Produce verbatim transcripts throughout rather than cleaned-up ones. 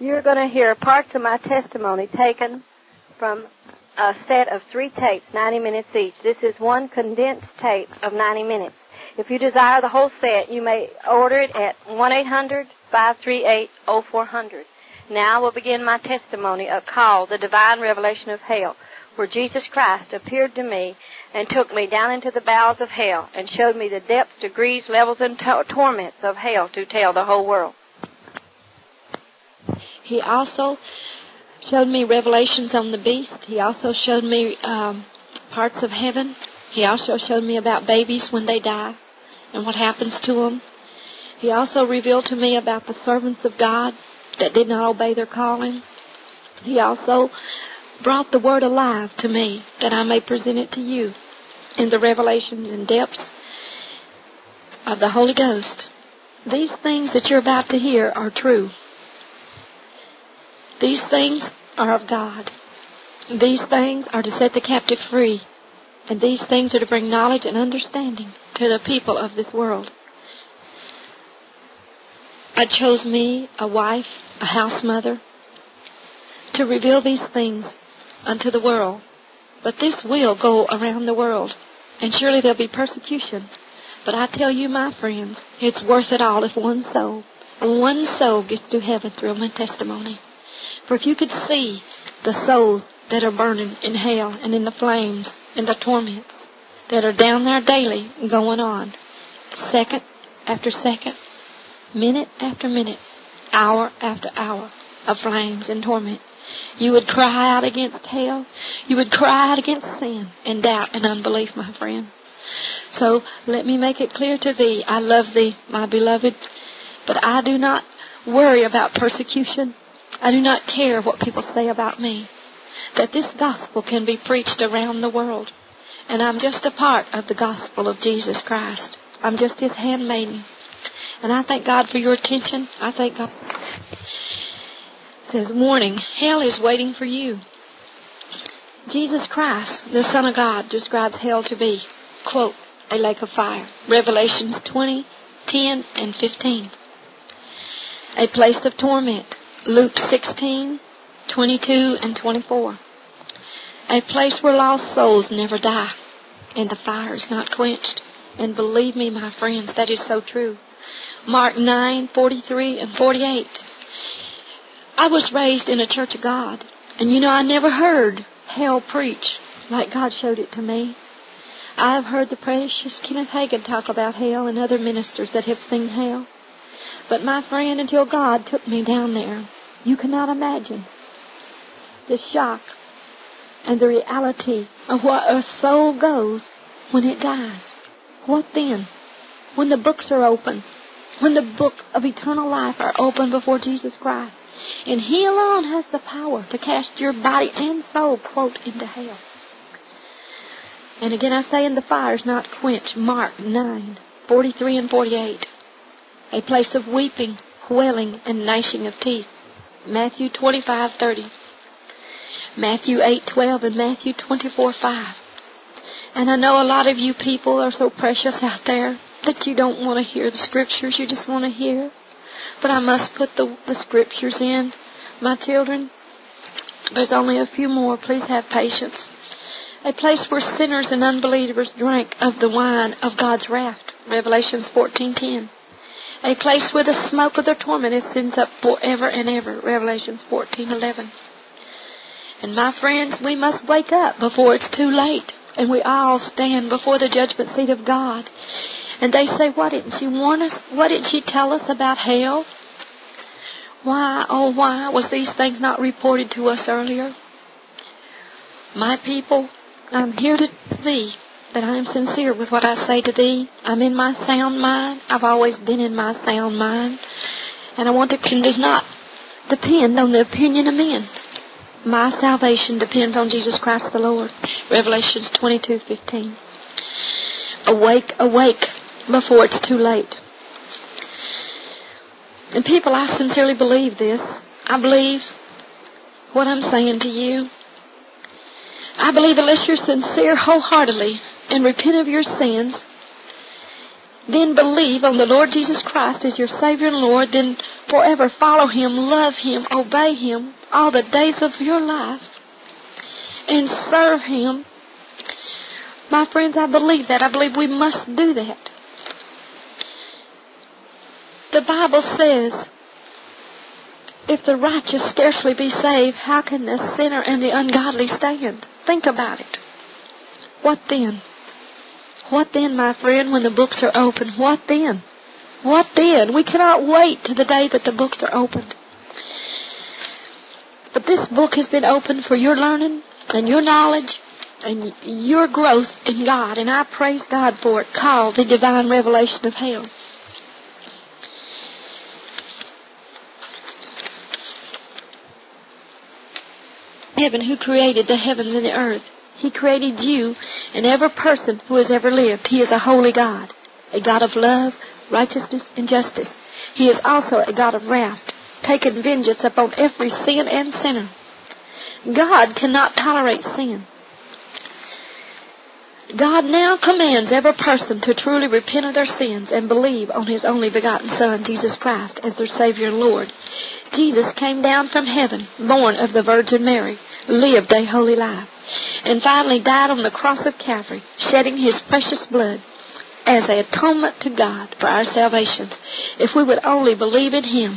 You're going to hear parts of my testimony taken from a set of three tapes, ninety minutes each. This is one condensed tape of ninety minutes. If you desire the whole set, you may order it at one eight hundred, five three eight, oh four hundred. Now we'll begin my testimony of called The Divine Revelation of Hell, where Jesus Christ appeared to me and took me down into the bowels of hell and showed me the depths, degrees, levels, and to- torments of hell to tell the whole world. He also showed me revelations on the beast. He also showed me um, parts of heaven. He also showed me about babies when they die and what happens to them. He also revealed to me about the servants of God that did not obey their calling. He also brought the Word alive to me that I may present it to you in the revelations and depths of the Holy Ghost. These things that you're about to hear are true. These things are of God. These things are to set the captive free. And these things are to bring knowledge and understanding to the people of this world. I chose me, a wife, a house mother, to reveal these things unto the world. But this will go around the world, and surely there'll be persecution. But I tell you, my friends, it's worth it all if one soul, one soul gets to heaven through my testimony. For if you could see the souls that are burning in hell and in the flames and the torments that are down there daily going on, second after second, minute after minute, hour after hour of flames and torment, you would cry out against hell. You would cry out against sin and doubt and unbelief, my friend. So let me make it clear to thee, I love thee, my beloved, but I do not worry about persecution. I do not care what people say about me. That this gospel can be preached around the world. And I'm just a part of the gospel of Jesus Christ. I'm just His handmaiden. And I thank God for your attention. I thank God. It says, warning, hell is waiting for you. Jesus Christ, the Son of God, describes hell to be, quote, a lake of fire. Revelations twenty, ten, and fifteen. A place of torment. Luke sixteen, twenty-two, and twenty-four. A place where lost souls never die, and the fire is not quenched. And believe me, my friends, that is so true. Mark nine, forty-three, and forty-eight. I was raised in a church of God, and you know, I never heard hell preach like God showed it to me. I have heard the precious Kenneth Hagin talk about hell and other ministers that have seen hell. But my friend, until God took me down there, you cannot imagine the shock and the reality of what a soul goes when it dies. What then? When the books are open, when the books of eternal life are open before Jesus Christ, and He alone has the power to cast your body and soul, quote, into hell. And again I say, and the fire is not quenched. Mark nine, forty-three and forty-eight. A place of weeping, wailing, and gnashing of teeth. Matthew twenty-five, thirty. Matthew eight, twelve, and Matthew twenty-four, five. And I know a lot of you people are so precious out there that you don't want to hear the scriptures, you just want to hear. But I must put the, the scriptures in. My children, there's only a few more. Please have patience. A place where sinners and unbelievers drank of the wine of God's wrath. Revelations fourteen, ten. A place where the smoke of their torment ascends up forever and ever. Revelations fourteen, eleven. And my friends, we must wake up before it's too late. And we all stand before the judgment seat of God. And they say, why didn't she warn us? Why didn't she tell us about hell? Why, oh why, was these things not reported to us earlier? My people, I'm here to thee that I am sincere with what I say to thee. I'm in my sound mind. I've always been in my sound mind. And I want to does not depend on the opinion of men. My salvation depends on Jesus Christ the Lord. Revelations twenty-two, fifteen. Awake, awake, before it's too late. And people, I sincerely believe this. I believe what I'm saying to you. I believe unless you're sincere wholeheartedly and repent of your sins, then believe on the Lord Jesus Christ as your Savior and Lord, then forever follow Him, love Him, obey Him all the days of your life, and serve Him. My friends, I believe that. I believe we must do that. The Bible says, if the righteous scarcely be saved, how can the sinner and the ungodly stand? Think about it. What then? What then, my friend, when the books are open? What then? What then? We cannot wait to the day that the books are opened. But this book has been opened for your learning and your knowledge and your growth in God, and I praise God for it, called the Divine Revelation of Hell. Heaven, who created the heavens and the earth. He created you and every person who has ever lived. He is a holy God, a God of love, righteousness, and justice. He is also a God of wrath, taking vengeance upon every sin and sinner. God cannot tolerate sin. God now commands every person to truly repent of their sins and believe on His only begotten Son, Jesus Christ, as their Savior and Lord. Jesus came down from heaven, born of the Virgin Mary, lived a holy life, and finally died on the cross of Calvary, shedding His precious blood as an atonement to God for our salvations, if we would only believe in Him.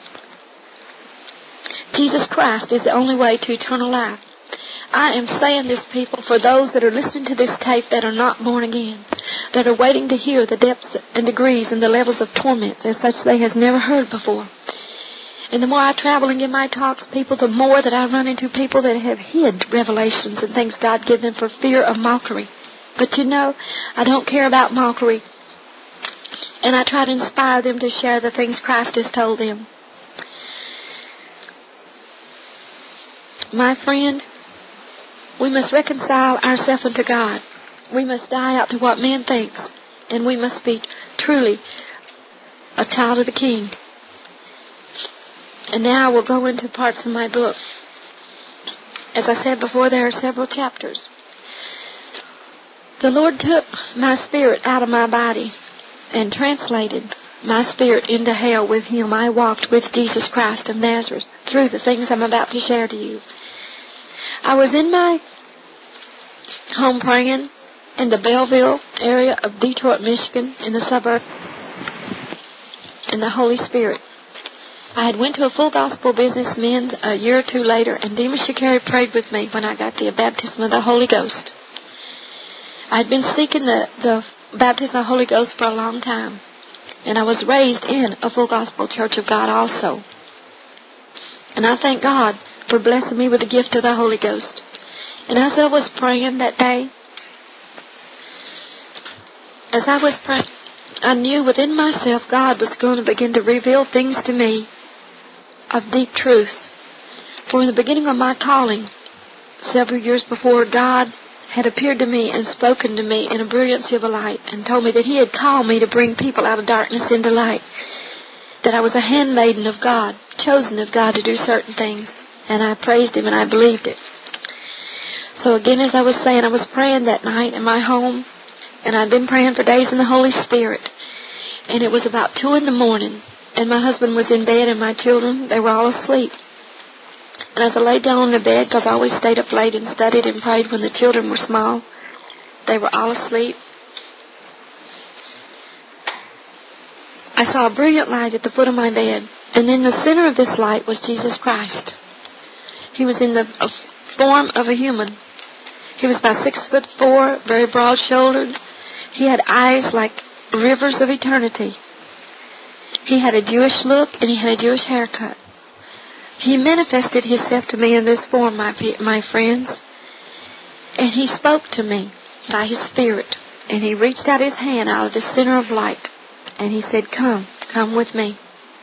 Jesus Christ is the only way to eternal life. I am saying this, people, for those that are listening to this tape that are not born again, that are waiting to hear the depths and degrees and the levels of torments as such they has never heard before. And the more I travel and give my talks, people, the more that I run into people that have hid revelations and things God gave them for fear of mockery. But you know, I don't care about mockery. And I try to inspire them to share the things Christ has told them. My friend, we must reconcile ourselves unto God. We must die out to what man thinks. And we must be truly a child of the King. And now I will go into parts of my book. As I said before, there are several chapters. The Lord took my spirit out of my body and translated my spirit into hell with Him. I walked with Jesus Christ of Nazareth through the things I'm about to share to you. I was in my home praying in the Belleville area of Detroit, Michigan, in the suburb, in the Holy Spirit. I had went to a full gospel businessman a year or two later, and Demas Shakari prayed with me when I got the baptism of the Holy Ghost. I had been seeking the, the baptism of the Holy Ghost for a long time, and I was raised in a full gospel church of God also. And I thank God for blessing me with the gift of the Holy Ghost. And as I was praying that day, as I was praying, I knew within myself God was going to begin to reveal things to me of deep truths. For in the beginning of my calling, several years before, God had appeared to me and spoken to me in a brilliancy of a light and told me that He had called me to bring people out of darkness into light, that I was a handmaiden of God, chosen of God to do certain things. And I praised Him and I believed it. So again, as I was saying, I was praying that night in my home, and I'd been praying for days in the Holy Spirit. And it was about two in the morning, and my husband was in bed, and my children, they were all asleep. And as I laid down on the bed, because I always stayed up late and studied and prayed when the children were small, they were all asleep. I saw a brilliant light at the foot of my bed, and in the center of this light was Jesus Christ. He was in the uh, form of a human. He was about six foot four, very broad-shouldered. He had eyes like rivers of eternity. He had a Jewish look, and he had a Jewish haircut. He manifested Himself to me in this form, my, my friends. And He spoke to me by His Spirit. And He reached out His hand out of the center of light. And He said, come, come with me.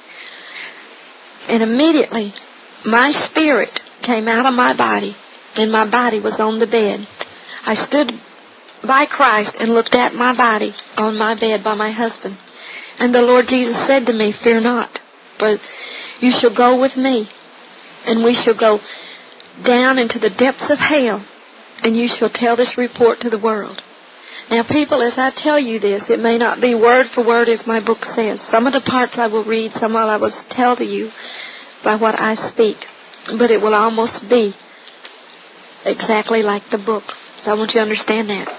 And immediately, my spirit came out of my body, and my body was on the bed. I stood by Christ and looked at my body on my bed by my husband. And the Lord Jesus said to me, fear not, for you shall go with me, and we shall go down into the depths of hell, and you shall tell this report to the world. Now, people, as I tell you this, it may not be word for word as my book says. Some of the parts I will read, some of I will tell to you by what I speak. But it will almost be exactly like the book. So I want you to understand that.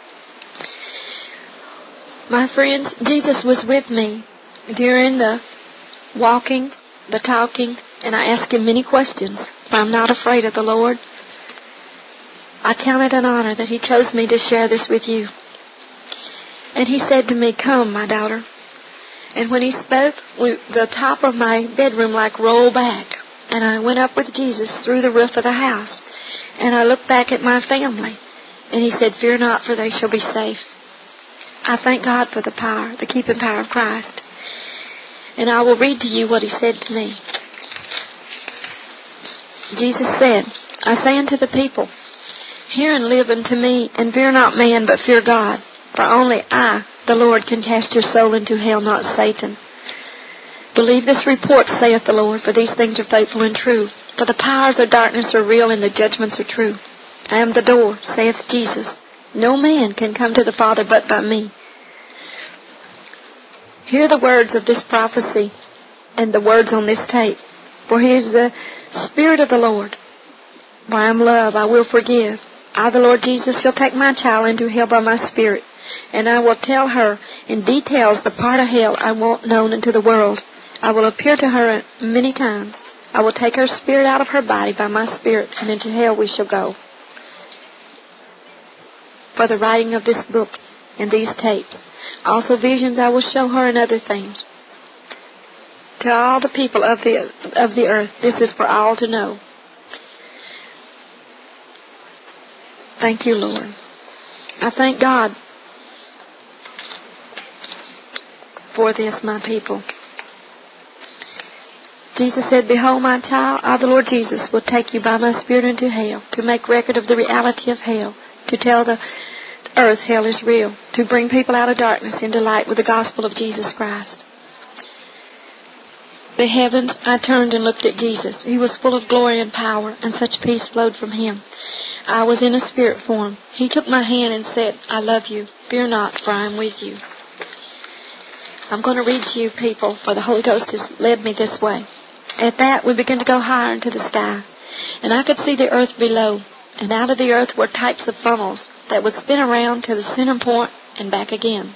My friends, Jesus was with me during the walking, the talking, and I asked him many questions. For I'm not afraid of the Lord. I count it an honor that he chose me to share this with you. And he said to me, "Come, my daughter." And when he spoke, we, the top of my bedroom like rolled back. And I went up with Jesus through the roof of the house. And I looked back at my family. And he said, "Fear not, for they shall be safe." I thank God for the power, the keeping power of Christ. And I will read to you what he said to me. Jesus said, "I say unto the people, hear and live unto me, and fear not man, but fear God. For only I, the Lord, can cast your soul into hell, not Satan. Believe this report, saith the Lord, for these things are faithful and true. For the powers of darkness are real, and the judgments are true. I am the door, saith Jesus. No man can come to the Father but by me." Hear the words of this prophecy and the words on this tape. For he is the Spirit of the Lord. For I am love, I will forgive. I, the Lord Jesus, shall take my child into hell by my Spirit, and I will tell her in details the part of hell I want known unto the world. I will appear to her many times. I will take her spirit out of her body by my Spirit, and into hell we shall go. For the writing of this book and these tapes. Also visions I will show her and other things. To all the people of the, of the earth, this is for all to know. Thank you, Lord. I thank God for this, my people. Jesus said, "Behold, my child, I, the Lord Jesus, will take you by my Spirit into hell, to make record of the reality of hell, to tell the earth hell is real, to bring people out of darkness into light with the gospel of Jesus Christ." The heavens, I turned and looked at Jesus. He was full of glory and power, and such peace flowed from him. I was in a spirit form. He took my hand and said, "I love you. Fear not, for I am with you." I'm going to read to you, people, for the Holy Ghost has led me this way. At that, we began to go higher into the sky, and I could see the earth below, and out of the earth were types of funnels that would spin around to the center point and back again.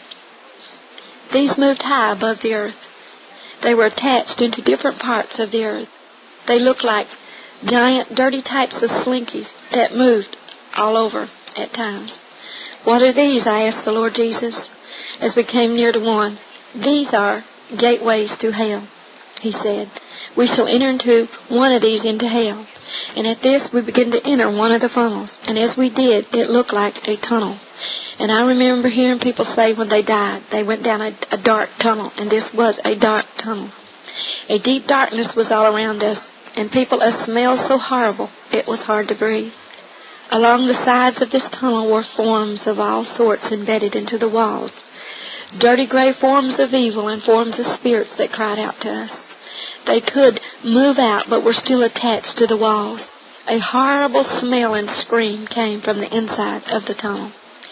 These moved high above the earth. They were attached into different parts of the earth. They looked like giant, dirty types of slinkies that moved all over at times. "What are these?" I asked the Lord Jesus as we came near to one. "These are gateways to hell," he said. "We shall enter into one of these into hell." And at this we began to enter one of the funnels. And as we did, it looked like a tunnel. And I remember hearing people say when they died, they went down a, a dark tunnel. And this was a dark tunnel. A deep darkness was all around us. And people, a smell so horrible, it was hard to breathe. Along the sides of this tunnel were forms of all sorts embedded into the walls. Dirty gray forms of evil and forms of spirits that cried out to us. They could move out, but were still attached to the walls. A horrible smell and scream came from the inside of the tunnel.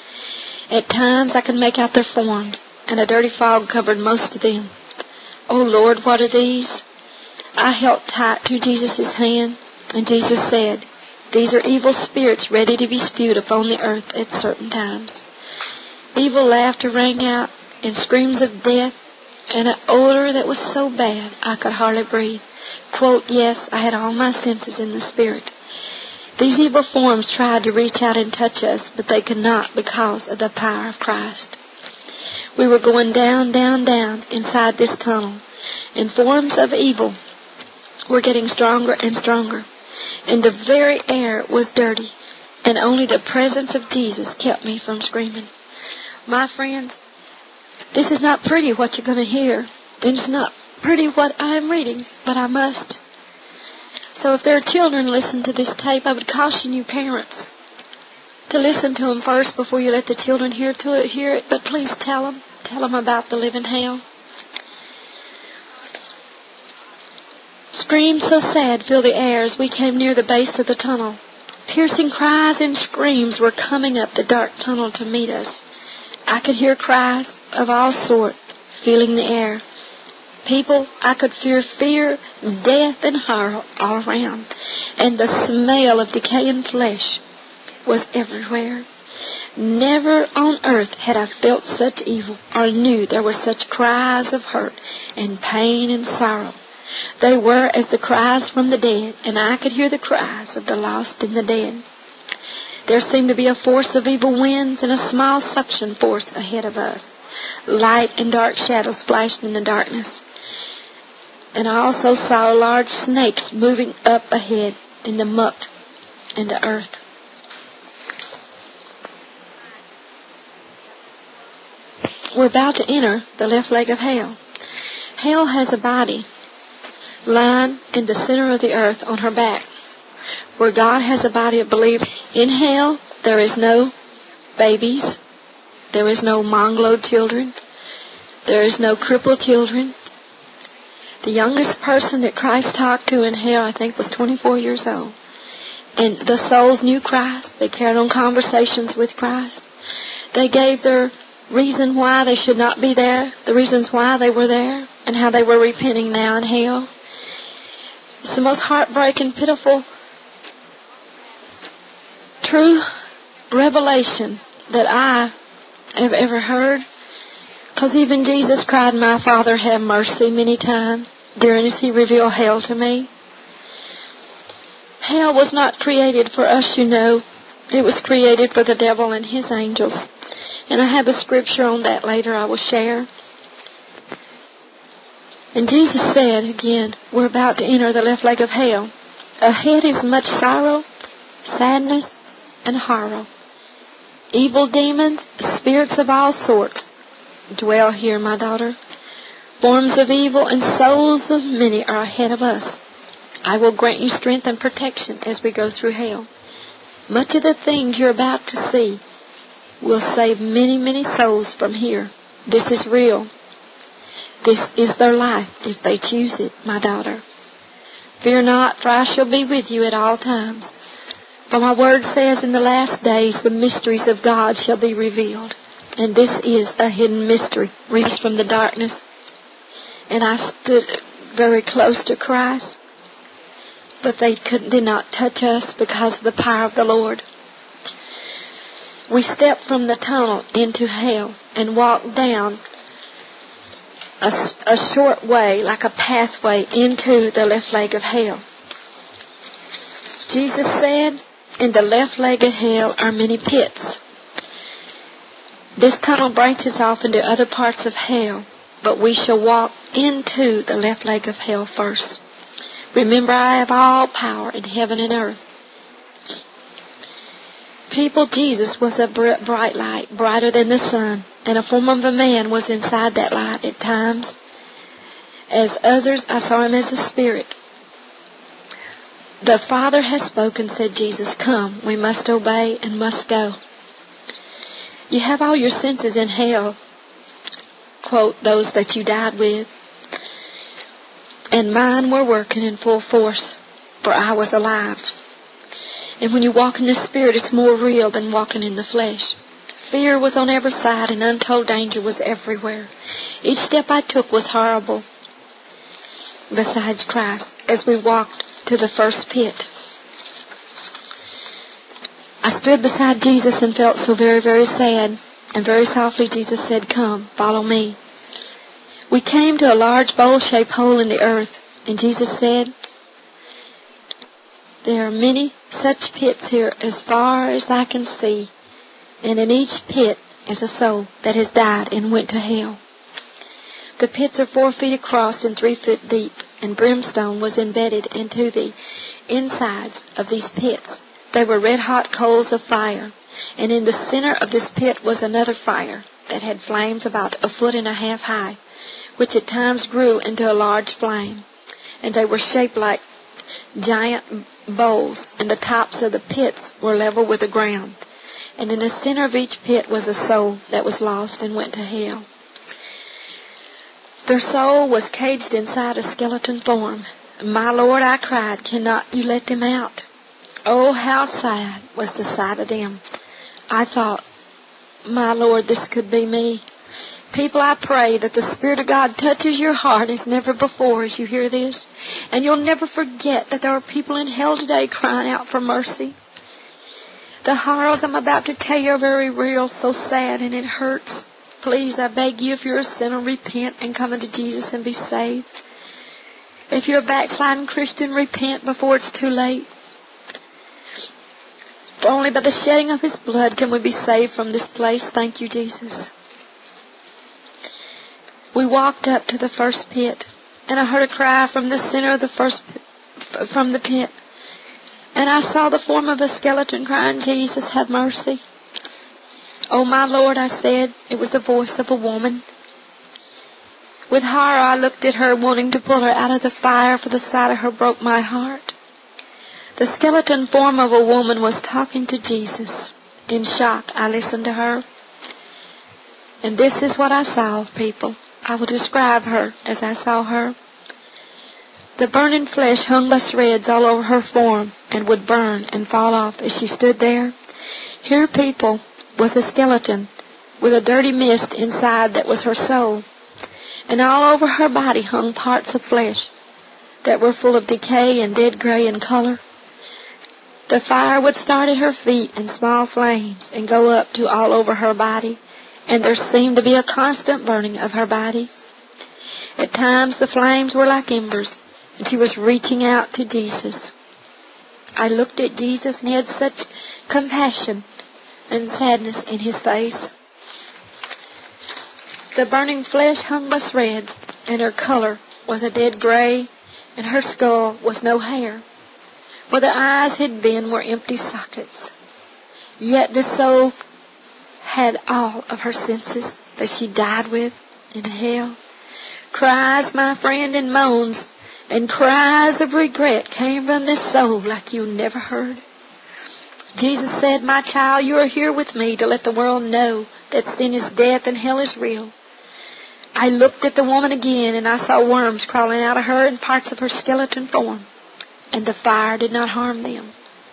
At times I could make out their forms, and a dirty fog covered most of them. "Oh, Lord, what are these?" I held tight to Jesus' hand, and Jesus said, "These are evil spirits ready to be spewed upon the earth at certain times." Evil laughter rang out, and screams of death, and an odor that was so bad I could hardly breathe. Quote, yes, I had all my senses in the spirit. These evil forms tried to reach out and touch us, but they could not because of the power of Christ. We were going down, down, down inside this tunnel, and forms of evil were getting stronger and stronger, and the very air was dirty, and only the presence of Jesus kept me from screaming. My friends, this is not pretty what you're going to hear. It's not pretty what I'm reading, but I must. So if there are children listening to this tape, I would caution you parents to listen to them first before you let the children hear to it, hear it. But please tell them. Tell them about the living hell. Screams so sad filled the air as we came near the base of the tunnel. Piercing cries and screams were coming up the dark tunnel to meet us. I could hear cries of all sorts filling the air. People, I could fear fear, death, and horror all around. And the smell of decaying flesh was everywhere. Never on earth had I felt such evil or knew there were such cries of hurt and pain and sorrow. They were as the cries from the dead, and I could hear the cries of the lost and the dead. There seemed to be a force of evil winds and a small suction force ahead of us. Light and dark shadows flashed in the darkness. And I also saw large snakes moving up ahead in the muck and the earth. We're about to enter the left leg of hell. Hell has a body lying in the center of the earth on her back, where God has a body of believers. In hell, there is no babies. There is no mongled children. There is no crippled children. The youngest person that Christ talked to in hell, I think, was twenty-four years old. And the souls knew Christ. They carried on conversations with Christ. They gave their reason why they should not be there, the reasons why they were there, and how they were repenting now in hell. It's the most heartbreaking, pitiful, true revelation that I have ever heard. Because even Jesus cried, "My Father, have mercy," many times during as he revealed hell to me. Hell was not created for us, you know. It was created for the devil and his angels. And I have a scripture on that later I will share. And Jesus said, again, we're about to enter the left leg of hell. Ahead is much sorrow, sadness, and horror. Evil demons, spirits of all sorts, dwell here, my daughter. Forms of evil and souls of many are ahead of us. I will grant you strength and protection as we go through hell. Much of the things you're about to see will save many, many souls from here. This is real. This is their life if they choose it, my daughter. Fear not, for I shall be with you at all times. For my word says, in the last days the mysteries of God shall be revealed. And this is a hidden mystery, reached from the darkness. And I stood very close to Christ, but they could, did not touch us because of the power of the Lord. We stepped from the tunnel into hell and walked down a, a short way, like a pathway, into the left leg of hell. Jesus said, in the left leg of hell are many pits. This tunnel branches off into other parts of hell, but we shall walk into the left leg of hell first. Remember, I have all power in heaven and earth. People, Jesus was a bright light, brighter than the sun, and a form of a man was inside that light at times. As others, I saw him as a spirit. The Father has spoken, said Jesus. Come, we must obey and must go. You have all your senses in hell, quote, those that you died with. And mine were working in full force, for I was alive. And when you walk in the Spirit, it's more real than walking in the flesh. Fear was on every side, and untold danger was everywhere. Each step I took was horrible, besides Christ, as we walked to the first pit. I stood beside Jesus and felt so very, very sad. And very softly Jesus said, come, follow me. We came to a large bowl-shaped hole in the earth, and Jesus said, there are many such pits here as far as I can see, and in each pit is a soul that has died and went to hell. The pits are four feet across and three feet deep, and brimstone was embedded into the insides of these pits. They were red-hot coals of fire, and in the center of this pit was another fire that had flames about a foot and a half high, which at times grew into a large flame, and they were shaped like giant bowls, and the tops of the pits were level with the ground. And in the center of each pit was a soul that was lost and went to hell. Their soul was caged inside a skeleton form. My Lord, I cried, cannot you let them out? Oh, how sad was the sight of them. I thought, my Lord, this could be me. People, I pray that the Spirit of God touches your heart as never before as you hear this. And you'll never forget that there are people in hell today crying out for mercy. The horrors I'm about to tell you are very real, so sad, and it hurts. Please, I beg you, if you're a sinner, repent and come unto Jesus and be saved. If you're a backsliding Christian, repent before it's too late. For only by the shedding of His blood can we be saved from this place. Thank you, Jesus. We walked up to the first pit, and I heard a cry from the center of the first pit, from the pit. And I saw the form of a skeleton crying, Jesus, have mercy. Oh, my Lord, I said. It was the voice of a woman. With horror, I looked at her, wanting to pull her out of the fire, for the sight of her broke my heart. The skeleton form of a woman was talking to Jesus. In shock, I listened to her. And this is what I saw, people. I will describe her as I saw her. The burning flesh hung by shreds all over her form and would burn and fall off as she stood there. Here, people, was a skeleton with a dirty mist inside that was her soul. And all over her body hung parts of flesh that were full of decay and dead gray in color. The fire would start at her feet in small flames and go up to all over her body. And there seemed to be a constant burning of her body. At times the flames were like embers, and she was reaching out to Jesus. I looked at Jesus, and He had such compassion and sadness in His face. The burning flesh hung by shreds, and her color was a dead gray, and her skull was no hair. Where the eyes had been were empty sockets. Yet the soul had all of her senses that she died with in hell. Cries, my friend, and moans, and cries of regret came from this soul like you never heard. Jesus said, my child, you are here with me to let the world know that sin is death and hell is real. I looked at the woman again, and I saw worms crawling out of her and parts of her skeleton form, and the fire did not harm them.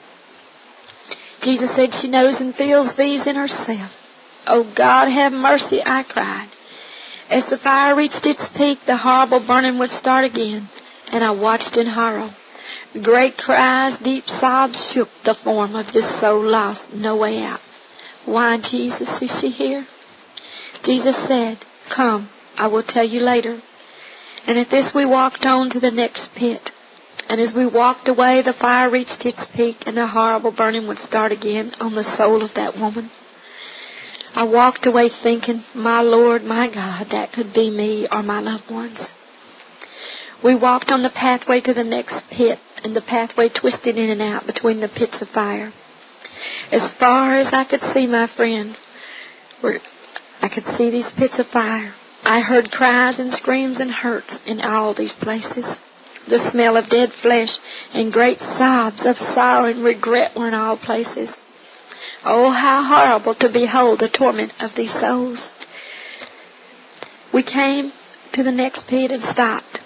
Jesus said she knows and feels these in herself. Oh, God, have mercy, I cried. As the fire reached its peak, the horrible burning would start again, and I watched in horror. Great cries, deep sobs shook the form of this soul lost, no way out. Why, Jesus, is she here? Jesus said, come, I will tell you later. And at this we walked on to the next pit. And as we walked away, the fire reached its peak, and the horrible burning would start again on the soul of that woman. I walked away thinking, my Lord, my God, that could be me or my loved ones. We walked on the pathway to the next pit, and the pathway twisted in and out between the pits of fire. As far as I could see, my friend, where I could see these pits of fire. I heard cries and screams and hurts in all these places. The smell of dead flesh and great sobs of sorrow and regret were in all places. Oh, how horrible to behold the torment of these souls. We came to the next pit and stopped.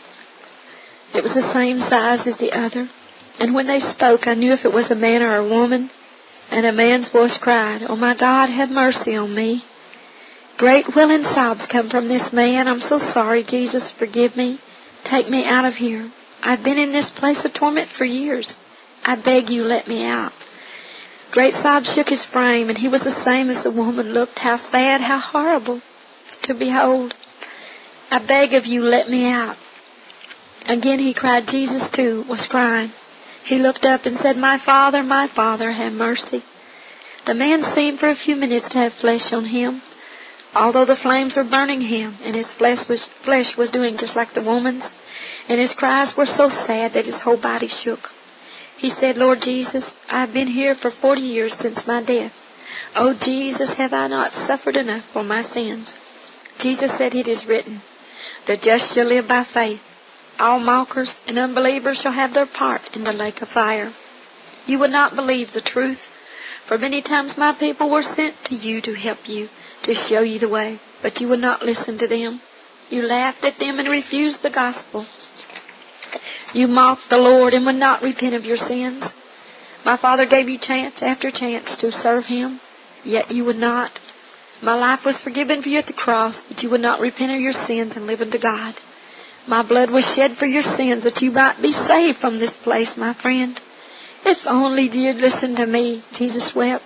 It was the same size as the other, and when they spoke, I knew if it was a man or a woman, and a man's voice cried, oh, my God, have mercy on me. Great wailing sobs come from this man. I'm so sorry, Jesus, forgive me. Take me out of here. I've been in this place of torment for years. I beg you, let me out. Great sobs shook his frame, and he was the same as the woman looked. How sad, how horrible to behold. I beg of you, let me out. Again he cried. Jesus, too, was crying. He looked up and said, my Father, my Father, have mercy. The man seemed for a few minutes to have flesh on him, although the flames were burning him, and his flesh was, flesh was doing just like the woman's, and his cries were so sad that his whole body shook. He said, Lord Jesus, I've been here for forty years since my death. Oh, Jesus, have I not suffered enough for my sins? Jesus said, it is written, the just shall live by faith. All mockers and unbelievers shall have their part in the lake of fire. You would not believe the truth, for many times my people were sent to you to help you, to show you the way, but you would not listen to them. You laughed at them and refused the gospel. You mocked the Lord and would not repent of your sins. My Father gave you chance after chance to serve Him, yet you would not. My life was forgiven for you at the cross, but you would not repent of your sins and live unto God. My blood was shed for your sins that you might be saved from this place, my friend. If only you'd listen to me, Jesus wept.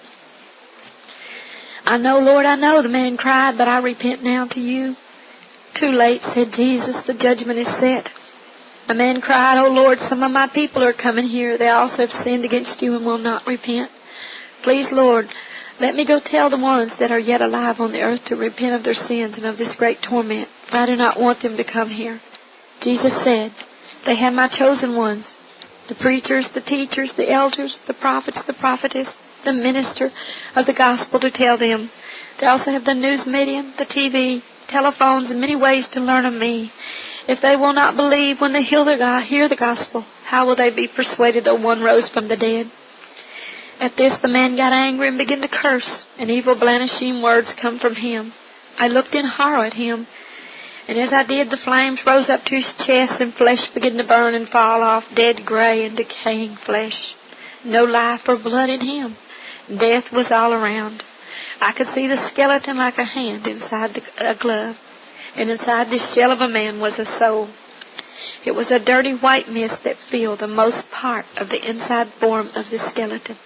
I know, Lord, I know, the man cried, but I repent now to you. Too late, said Jesus, the judgment is set. The man cried, Oh Lord, some of my people are coming here. They also have sinned against you and will not repent. Please, Lord, let me go tell the ones that are yet alive on the earth to repent of their sins and of this great torment, for I do not want them to come here. Jesus said, They have my chosen ones, the preachers, the teachers, the elders, the prophets, the prophetess, the minister of the gospel to tell them. They also have the news medium, the T V, telephones, and many ways to learn of me. If they will not believe when they hear the, God, hear the gospel, how will they be persuaded though one rose from the dead? At this the man got angry and began to curse, and evil blanishing words come from him. I looked in horror at him, and as I did, the flames rose up to his chest, and flesh began to burn and fall off, dead, gray, and decaying flesh. No life or blood in him. Death was all around. I could see the skeleton like a hand inside the, a glove, and inside this shell of a man was a soul. It was a dirty white mist that filled the most part of the inside form of the skeleton.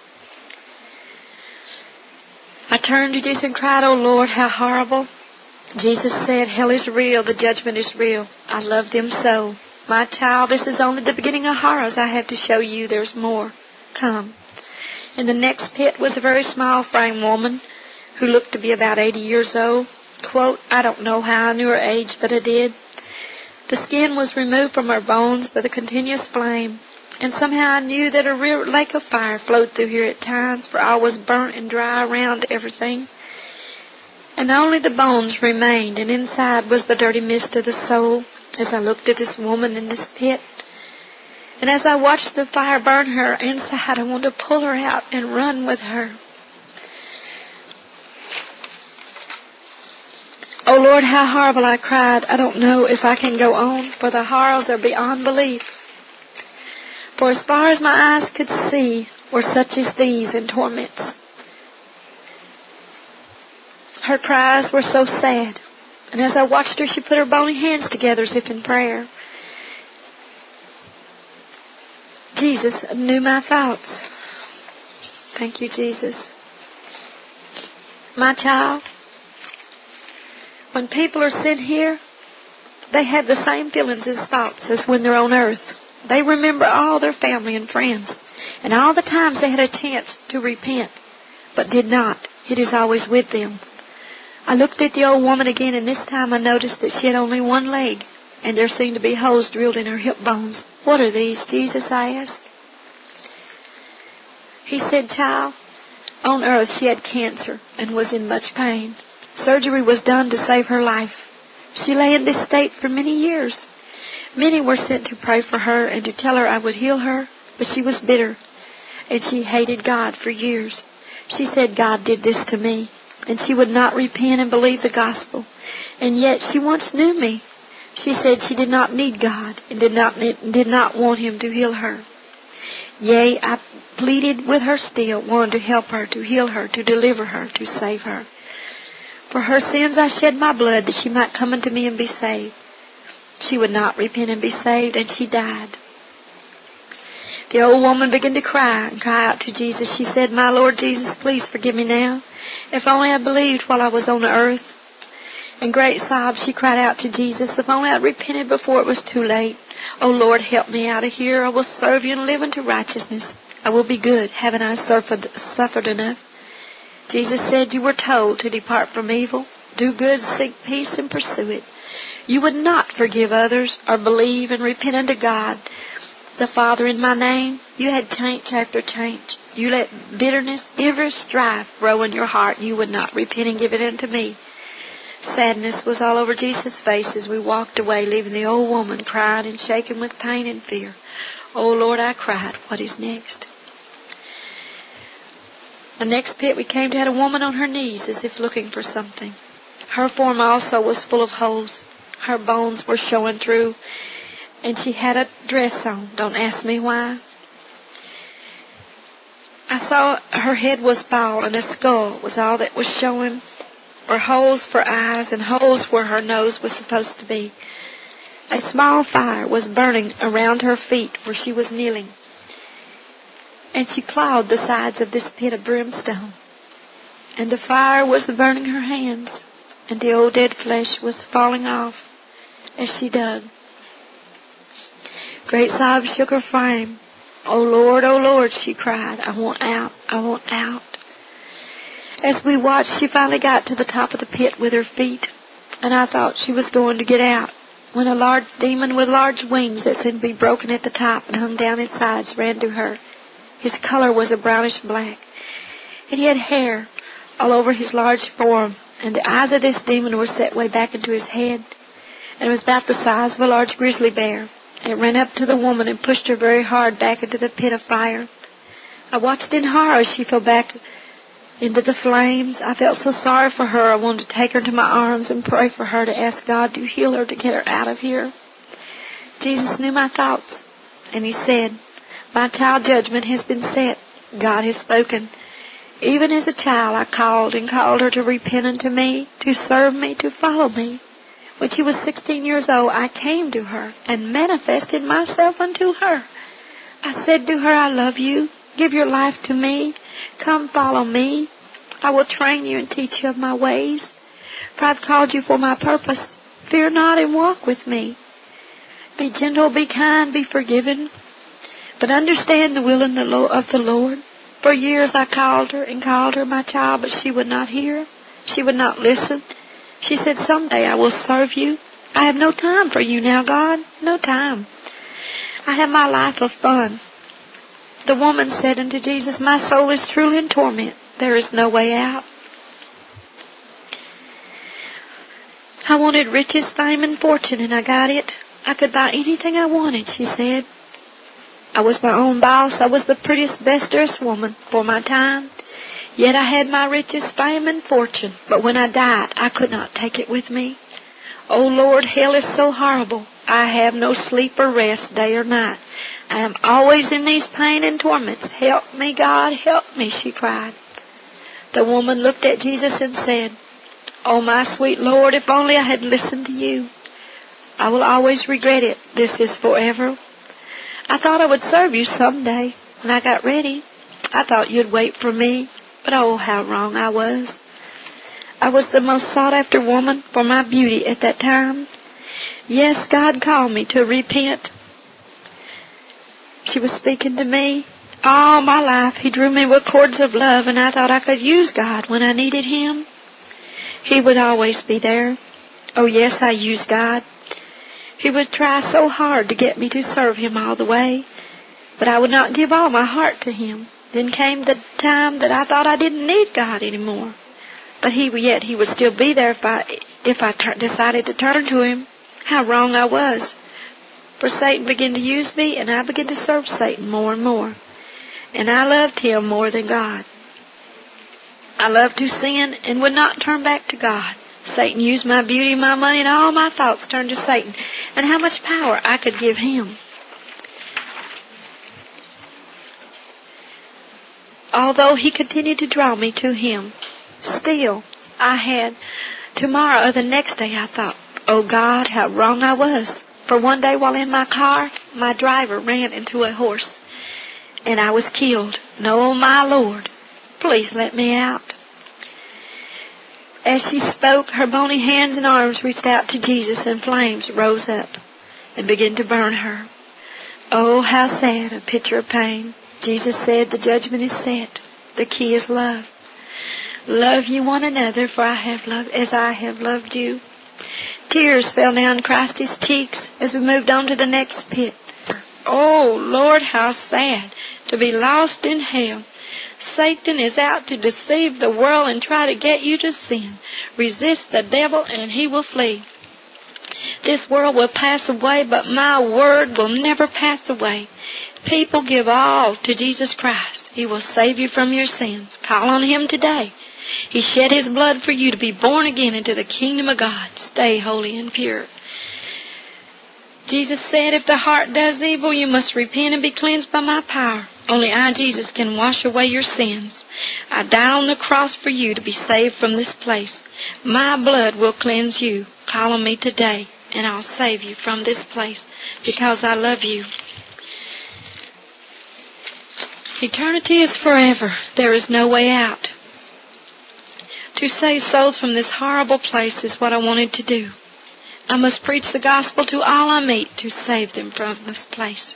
I turned to Jesus and cried, Oh Lord, how horrible. Jesus said, Hell is real, the judgment is real. I love them so. My child, this is only the beginning of horrors. I have to show you there's more. Come. In the next pit was a very small frame woman who looked to be about eighty years old. Quote, I don't know how I knew her age, but I did. The skin was removed from her bones by the continuous flame, and somehow I knew that a real lake of fire flowed through here at times, for all was burnt and dry around everything. And only the bones remained, and inside was the dirty mist of the soul, as I looked at this woman in this pit. And as I watched the fire burn her inside, I wanted to pull her out and run with her. Oh Lord, how horrible, I cried. I don't know if I can go on, for the horrors are beyond belief. For as far as my eyes could see were such as these in torments. Her cries were so sad, and as I watched her, she put her bony hands together as if in prayer. Jesus knew my thoughts. Thank you, Jesus. My child, when people are sent here, they have the same feelings and thoughts as when they're on earth. They remember all their family and friends, and all the times they had a chance to repent, but did not. It is always with them. I looked at the old woman again, and this time I noticed that she had only one leg, and there seemed to be holes drilled in her hip bones. What are these, Jesus? I asked. He said, Child, on earth she had cancer and was in much pain. Surgery was done to save her life. She lay in this state for many years. Many were sent to pray for her and to tell her I would heal her, but she was bitter, and she hated God for years. She said God did this to me, and she would not repent and believe the gospel. And yet she once knew me. She said she did not need God and did not did not want Him to heal her. Yea, I pleaded with her still, wanted to help her, to heal her, to deliver her, to save her. For her sins I shed my blood, that she might come unto me and be saved. She would not repent and be saved, and she died. The old woman began to cry and cry out to Jesus. She said, My Lord Jesus, please forgive me now. If only I believed while I was on the earth. In great sobs she cried out to Jesus, If only I repented before it was too late. Oh Lord, help me out of here. I will serve you and live unto righteousness. I will be good. Haven't I suffered, suffered enough? Jesus said, You were told to depart from evil, do good, seek peace, and pursue it. You would not forgive others or believe and repent unto God, the Father, in my name. You had change after change. You let bitterness, every strife grow in your heart. You would not repent and give it unto me. Sadness was all over Jesus' face as we walked away, leaving the old woman crying and shaking with pain and fear. Oh Lord, I cried, what is next? The next pit we came to had a woman on her knees as if looking for something. Her form also was full of holes. Her bones were showing through, and she had a dress on. Don't ask me why. I saw her head was bald and a skull was all that was showing, or holes for eyes and holes where her nose was supposed to be. A small fire was burning around her feet where she was kneeling, and she clawed the sides of this pit of brimstone, and the fire was burning her hands, and the old dead flesh was falling off as she dug. Great sobs shook her frame. "Oh Lord, oh Lord," she cried, "I want out, I want out." As we watched, she finally got to the top of the pit with her feet, and I thought she was going to get out, when a large demon with large wings that seemed to be broken at the top and hung down his sides ran to her. His color was a brownish black, and he had hair all over his large form, and the eyes of this demon were set way back into his head, and it was about the size of a large grizzly bear. It ran up to the woman and pushed her very hard back into the pit of fire. I watched in horror as she fell back into the flames. I felt so sorry for her. I wanted to take her into my arms and pray for her, to ask God to heal her, to get her out of here. Jesus knew my thoughts, and he said, "My child, judgment has been set. God has spoken. Even as a child I called and called her to repent unto me, to serve me, to follow me. When she was sixteen years old, I came to her and manifested myself unto her. I said to her, I love you. Give your life to me. Come follow me. I will train you and teach you of my ways. For I've called you for my purpose. Fear not and walk with me. Be gentle, be kind, be forgiving. But understand the will and the law of the Lord." For years I called her and called her my child, but she would not hear. She would not listen. She said, "Someday I will serve you. I have no time for you now, God. No time. I have my life of fun." The woman said unto Jesus, "My soul is truly in torment. There is no way out." "I wanted riches, fame, and fortune, and I got it. I could buy anything I wanted," she said. "I was my own boss. I was the prettiest, best dressed woman for my time. Yet I had my riches, fame, and fortune. But when I died, I could not take it with me. Oh Lord, hell is so horrible. I have no sleep or rest, day or night. I am always in these pain and torments. Help me, God, help me," she cried. The woman looked at Jesus and said, "Oh, my sweet Lord, if only I had listened to you. I will always regret it. This is forever. I thought I would serve you someday. When I got ready, I thought you'd wait for me. But oh, how wrong I was. I was the most sought-after woman for my beauty at that time. Yes, God called me to repent." She was speaking to me. All my life, he drew me with cords of love, and I thought I could use God when I needed him. He would always be there. Oh, yes, I used God. He would try so hard to get me to serve him all the way, but I would not give all my heart to him. Then came the time that I thought I didn't need God anymore. But he, yet he would still be there if I, if I t- decided to turn to him. How wrong I was. For Satan began to use me, and I began to serve Satan more and more. And I loved him more than God. I loved to sin and would not turn back to God. Satan used my beauty, my money, and all my thoughts turned to Satan, and how much power I could give him. Although he continued to draw me to him, still I had tomorrow or the next day I thought, oh God, how wrong I was. For one day while in my car, my driver ran into a horse, and I was killed. No, my Lord, please let me out. As she spoke, her bony hands and arms reached out to Jesus, and flames rose up and began to burn her. Oh, how sad, a picture of pain. Jesus said, the judgment is set. The key is love. Love you one another, for I have loved as I have loved you. Tears fell down Christ's cheeks as we moved on to the next pit. Oh, Lord, how sad to be lost in hell. Satan is out to deceive the world and try to get you to sin. Resist the devil and he will flee. This world will pass away, but my word will never pass away. People, give all to Jesus Christ. He will save you from your sins. Call on him today. He shed his blood for you to be born again into the kingdom of God. Stay holy and pure. Jesus said, if the heart does evil, you must repent and be cleansed by my power. Only I, Jesus, can wash away your sins. I died on the cross for you to be saved from this place. My blood will cleanse you. Call on me today, and I'll save you from this place because I love you. Eternity is forever. There is no way out. To save souls from this horrible place is what I wanted to do. I must preach the gospel to all I meet to save them from this place.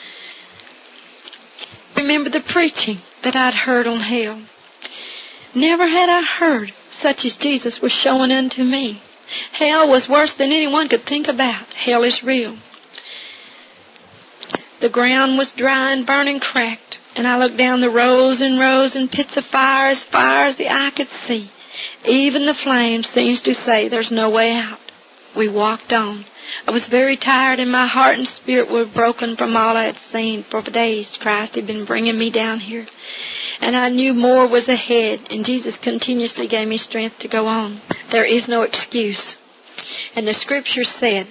Remember the preaching that I'd heard on hell. Never had I heard such as Jesus was showing unto me. Hell was worse than anyone could think about. Hell is real. The ground was dry and burning cracked, and I looked down the rows and rows and pits of fire as far as the eye could see. Even the flames seems to say there's no way out. We walked on. I was very tired, and my heart and spirit were broken from all I had seen. For days Christ had been bringing me down here, and I knew more was ahead, and Jesus continuously gave me strength to go on. There is no excuse. And the Scripture said,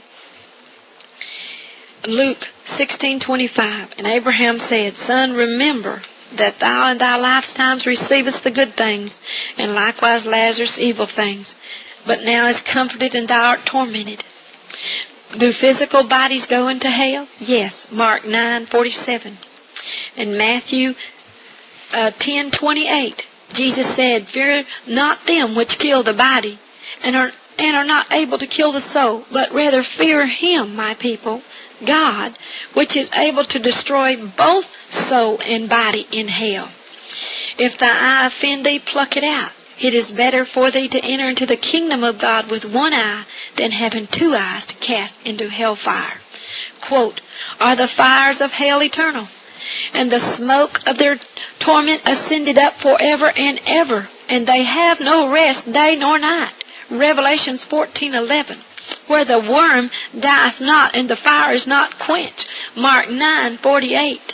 Luke sixteen twenty-five, and Abraham said, Son, remember that thou in thy lifetimes receivest the good things, and likewise Lazarus evil things. But now is comforted, and thou art tormented. Do physical bodies go into hell? Yes. Mark nine forty-seven. And Matthew uh, ten twenty-eight. Jesus said, Fear not them which kill the body, and are, and are not able to kill the soul, but rather fear him, my people, God, which is able to destroy both soul and body in hell. If thy eye offend thee, pluck it out. It is better for thee to enter into the kingdom of God with one eye than having two eyes to cast into hellfire. Quote, Are the fires of hell eternal? And the smoke of their torment ascended up forever and ever, and they have no rest day nor night. Revelations fourteen eleven. Where the worm dieth not and the fire is not quenched. Mark nine forty-eight.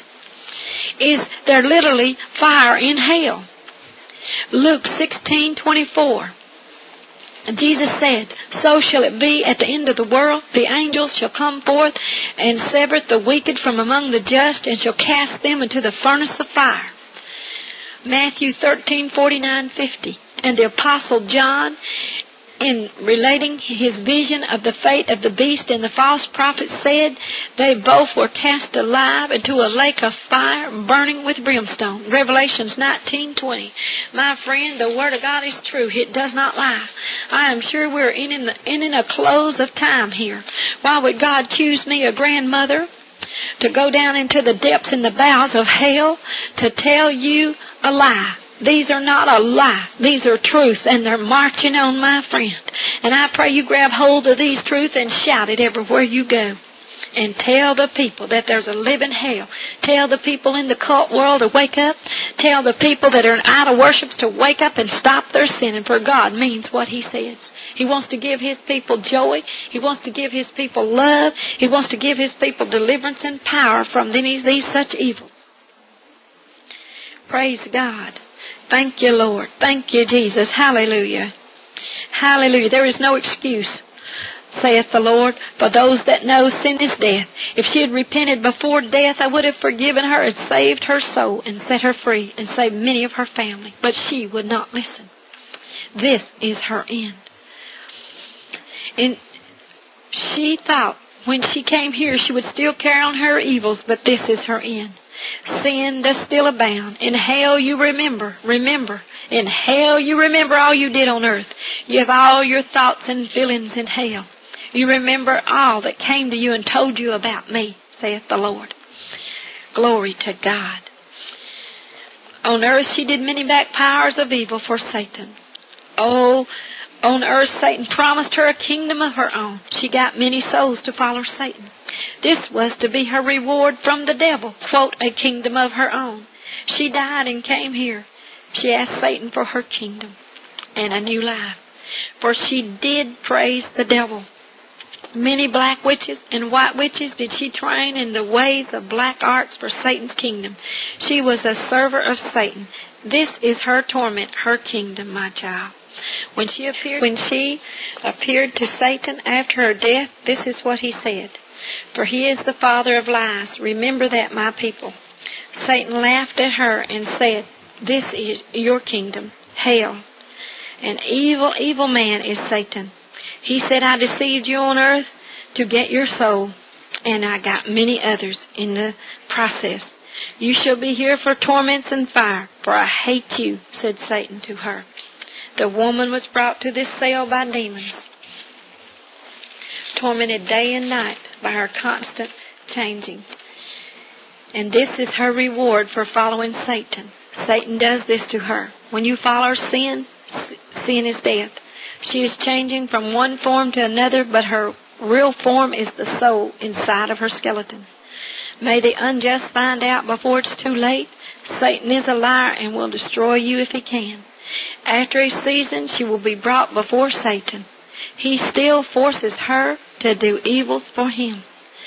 Is there literally fire in hell? Luke sixteen twenty-four. Jesus said, So shall it be at the end of the world. The angels shall come forth and sever the wicked from among the just, and shall cast them into the furnace of fire. Matthew thirteen forty-nine fifty. And the Apostle John, in relating his vision of the fate of the beast and the false prophet, said they both were cast alive into a lake of fire burning with brimstone. Revelations nineteen twenty. My friend, the Word of God is true. It does not lie. I am sure we're in, in, the, in, in a close of time here. Why would God choose me, a grandmother, to go down into the depths and the bowels of hell to tell you a lie? These are not a lie. These are truths, and they're marching on, my friend. And I pray you grab hold of these truths and shout it everywhere you go. And tell the people that there's a living hell. Tell the people in the cult world to wake up. Tell the people that are in idol worships to wake up and stop their sinning, for God means what He says. He wants to give His people joy. He wants to give His people love. He wants to give His people deliverance and power from these, these such evils. Praise God. Thank you, Lord. Thank you, Jesus. Hallelujah. Hallelujah. There is no excuse, saith the Lord, for those that know sin is death. If she had repented before death, I would have forgiven her and saved her soul and set her free and saved many of her family. But she would not listen. This is her end. And she thought when she came here she would still carry on her evils, but this is her end. Sin does still abound. In hell you remember, remember. In hell you remember all you did on earth. You have all your thoughts and feelings in hell. You remember all that came to you and told you about me, saith the Lord. Glory to God. On earth she did many back powers of evil for Satan. Oh, on earth Satan promised her a kingdom of her own. She got many souls to follow Satan. This was to be her reward from the devil, quote, a kingdom of her own. She died and came here. She asked Satan for her kingdom and a new life, for she did praise the devil. Many black witches and white witches did she train in the ways of black arts for Satan's kingdom. She was a server of Satan. This is her torment, her kingdom, my child. When she appeared, when she appeared to Satan after her death, this is what he said. For he is the father of lies. Remember that, my people. Satan laughed at her and said, "This is your kingdom, hell. An evil, evil man is Satan. He said, I deceived you on earth to get your soul, and I got many others in the process. You shall be here for torments and fire, for I hate you," said Satan to her. The woman was brought to this cell by demons, tormented day and night by her constant changing. And this is her reward for following Satan. Satan does this to her. When you follow sin, sin is death. She is changing from one form to another, but her real form is the soul inside of her skeleton. May the unjust find out before it's too late. Satan is a liar and will destroy you if he can. After a season, she will be brought before Satan. He still forces her to do evils for him.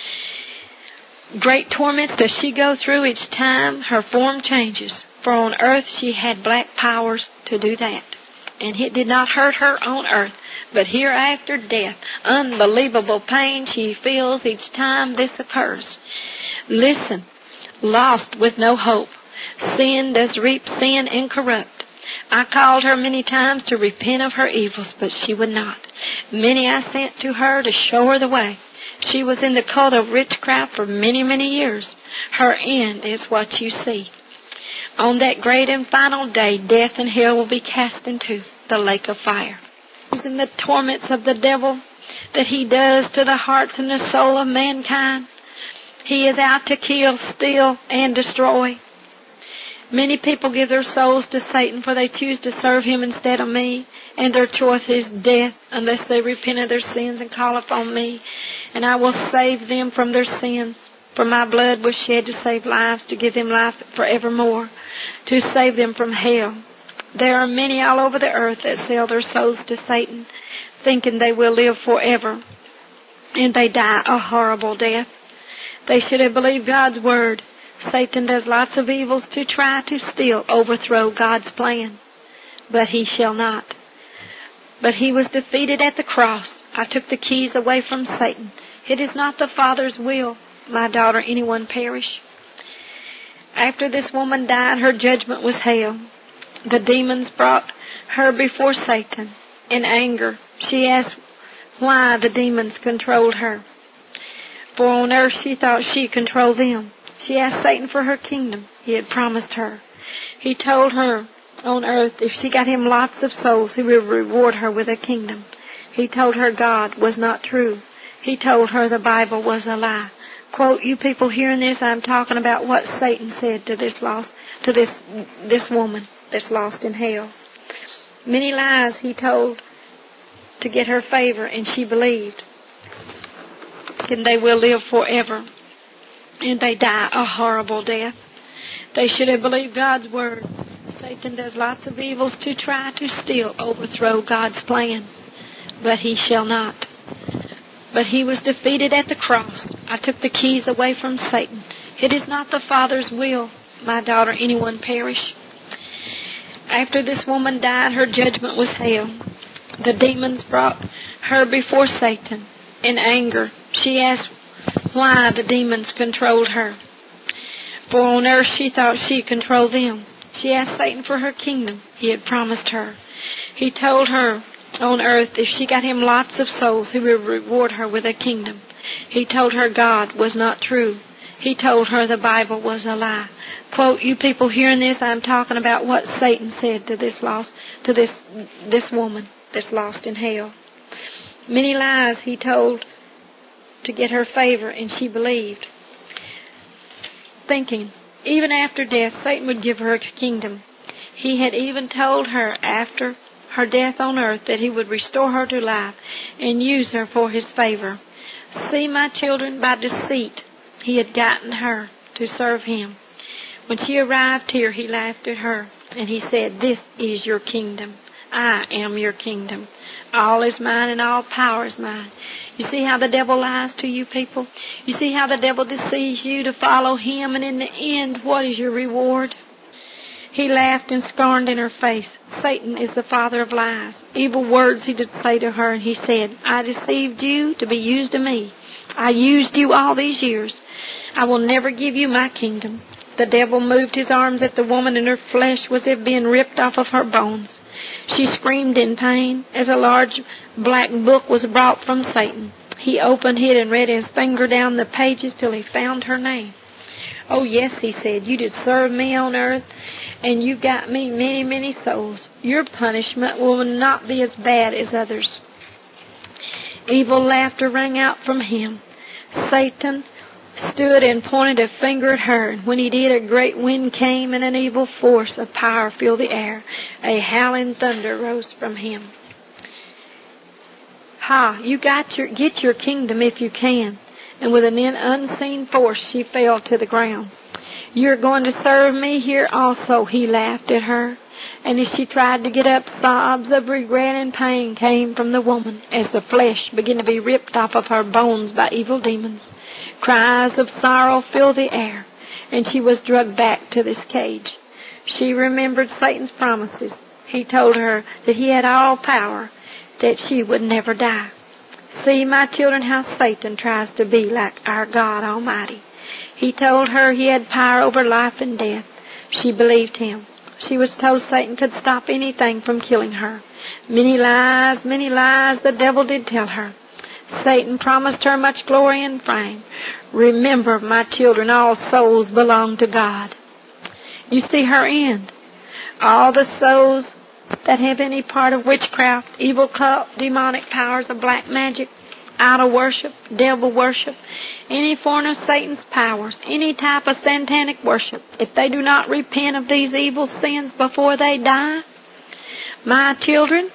Great torments does she go through each time her form changes. For on earth she had black powers to do that. And it did not hurt her on earth, but hereafter death. Unbelievable pain she feels each time this occurs. Listen, lost with no hope. Sin does reap sin and corrupt. I called her many times to repent of her evils, but she would not. Many I sent to her to show her the way. She was in the cult of witchcraft for many, many years. Her end is what you see. On that great and final day, death and hell will be cast into the lake of fire. In the torments of the devil that he does to the hearts and the soul of mankind, he is out to kill, steal, and destroy. Many people give their souls to Satan, for they choose to serve him instead of me, and their choice is death unless they repent of their sins and call upon me, and I will save them from their sins. For my blood was shed to save lives, to give them life forevermore, to save them from hell. There are many all over the earth that sell their souls to Satan, thinking they will live forever, and they die a horrible death. They should have believed God's word. Satan does lots of evils to try to still overthrow God's plan, but he shall not. But he was defeated at the cross. I took the keys away from Satan. It is not the Father's will, my daughter, anyone perish. After this woman died, her judgment was hell. The demons brought her before Satan. In anger, she asked why the demons controlled her. For on earth she thought she controlled them. She asked Satan for her kingdom he had promised her. He told her on earth if she got him lots of souls, he would reward her with a kingdom. He told her God was not true. He told her the Bible was a lie. Quote, you people hearing this, I'm talking about what Satan said to this lost, to this, this woman that's lost in hell. Many lies he told to get her favor, and she believed. And they will live forever, and they die a horrible death. They should have believed God's word. Satan does lots of evils to try to still overthrow God's plan, but he shall not. But he was defeated at the cross. I took the keys away from Satan. It is not the Father's will, my daughter, anyone perish. After this woman died, her judgment was hell. The demons brought her before Satan. In anger, she asked why the demons controlled her. For on earth she thought she controlled them. She asked Satan for her kingdom he had promised her. He told her on earth if she got him lots of souls, he would reward her with a kingdom. He told her God was not true. He told her the Bible was a lie. Quote, you people hearing this, I'm talking about what Satan said to this lost, to this, this woman that's lost in hell. Many lies he told to get her favor, and she believed, thinking even after death Satan would give her a kingdom. He had even told her after her death on earth that he would restore her to life and use her for his favor. See, my children, by deceit he had gotten her to serve him. When she arrived here, he laughed at her, and he said, this is your kingdom. I am your kingdom. All is mine and all power is mine. You see how the devil lies to you people? You see how the devil deceives you to follow him, and in the end, what is your reward? He laughed and scorned in her face. Satan is the father of lies. Evil words he did say to her, and he said, I deceived you to be used of me. I used you all these years. I will never give you my kingdom. The devil moved his arms at the woman, and her flesh was as if being ripped off of her bones. She screamed in pain as a large black book was brought from Satan. He opened it and read his finger down the pages till he found her name. "Oh, yes," he said, "you did serve me on earth, and you got me many, many souls. Your punishment will not be as bad as others." Evil laughter rang out from him. Satan stood and pointed a finger at her, and when he did, a great wind came, and an evil force of power filled the air. A howling thunder rose from him. "Ha, you got your, get your kingdom if you can." And with an unseen force, she fell to the ground. "You're going to serve me here also," he laughed at her. And as she tried to get up, sobs of regret and pain came from the woman as the flesh began to be ripped off of her bones by evil demons. Cries of sorrow filled the air, and she was dragged back to this cage. She remembered Satan's promises. He told her that he had all power, that she would never die. See, my children, how Satan tries to be like our God Almighty. He told her he had power over life and death. She believed him. She was told Satan could stop anything from killing her. Many lies, many lies the devil did tell her. Satan promised her much glory and fame. Remember, my children, all souls belong to God. You see her end. All the souls that have any part of witchcraft, evil cult, demonic powers of black magic, idol worship, devil worship, any form of Satan's powers, any type of satanic worship, if they do not repent of these evil sins before they die, my children,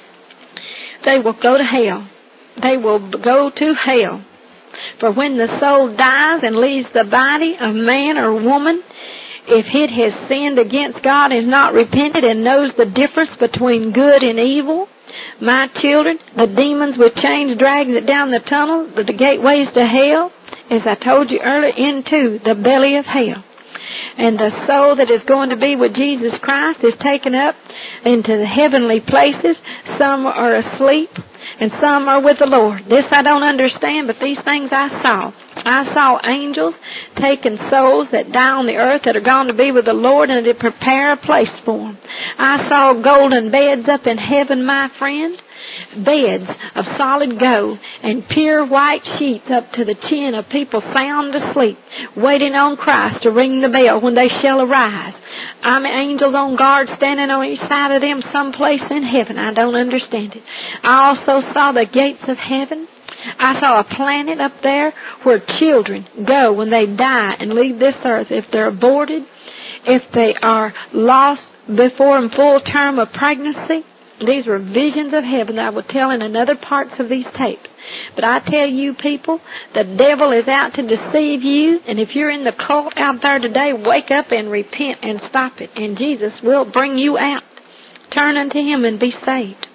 they will go to hell. They will go to hell. For when the soul dies and leaves the body of man or woman, if it has sinned against God, is not repented, and knows the difference between good and evil, my children, the demons with chains dragging it down the tunnel, the, the gateways to hell, as I told you earlier, into the belly of hell. And the soul that is going to be with Jesus Christ is taken up into the heavenly places. Some are asleep, and some are with the Lord. This I don't understand, but these things I saw. I saw angels taking souls that die on the earth that are going to be with the Lord, and to prepare a place for them. I saw golden beds up in heaven, my friend. Beds of solid gold and pure white sheets up to the chin of people sound asleep, waiting on Christ to ring the bell when they shall arise. I mean, angels on guard standing on each side of them someplace in heaven. I don't understand it. I also saw the gates of heaven. I saw a planet up there where children go when they die and leave this earth. If they're aborted, if they are lost before in full term of pregnancy. These were visions of heaven that I will tell in another parts of these tapes. But I tell you people, the devil is out to deceive you. And if you're in the cult out there today, wake up and repent and stop it. And Jesus will bring you out. Turn unto him and be saved.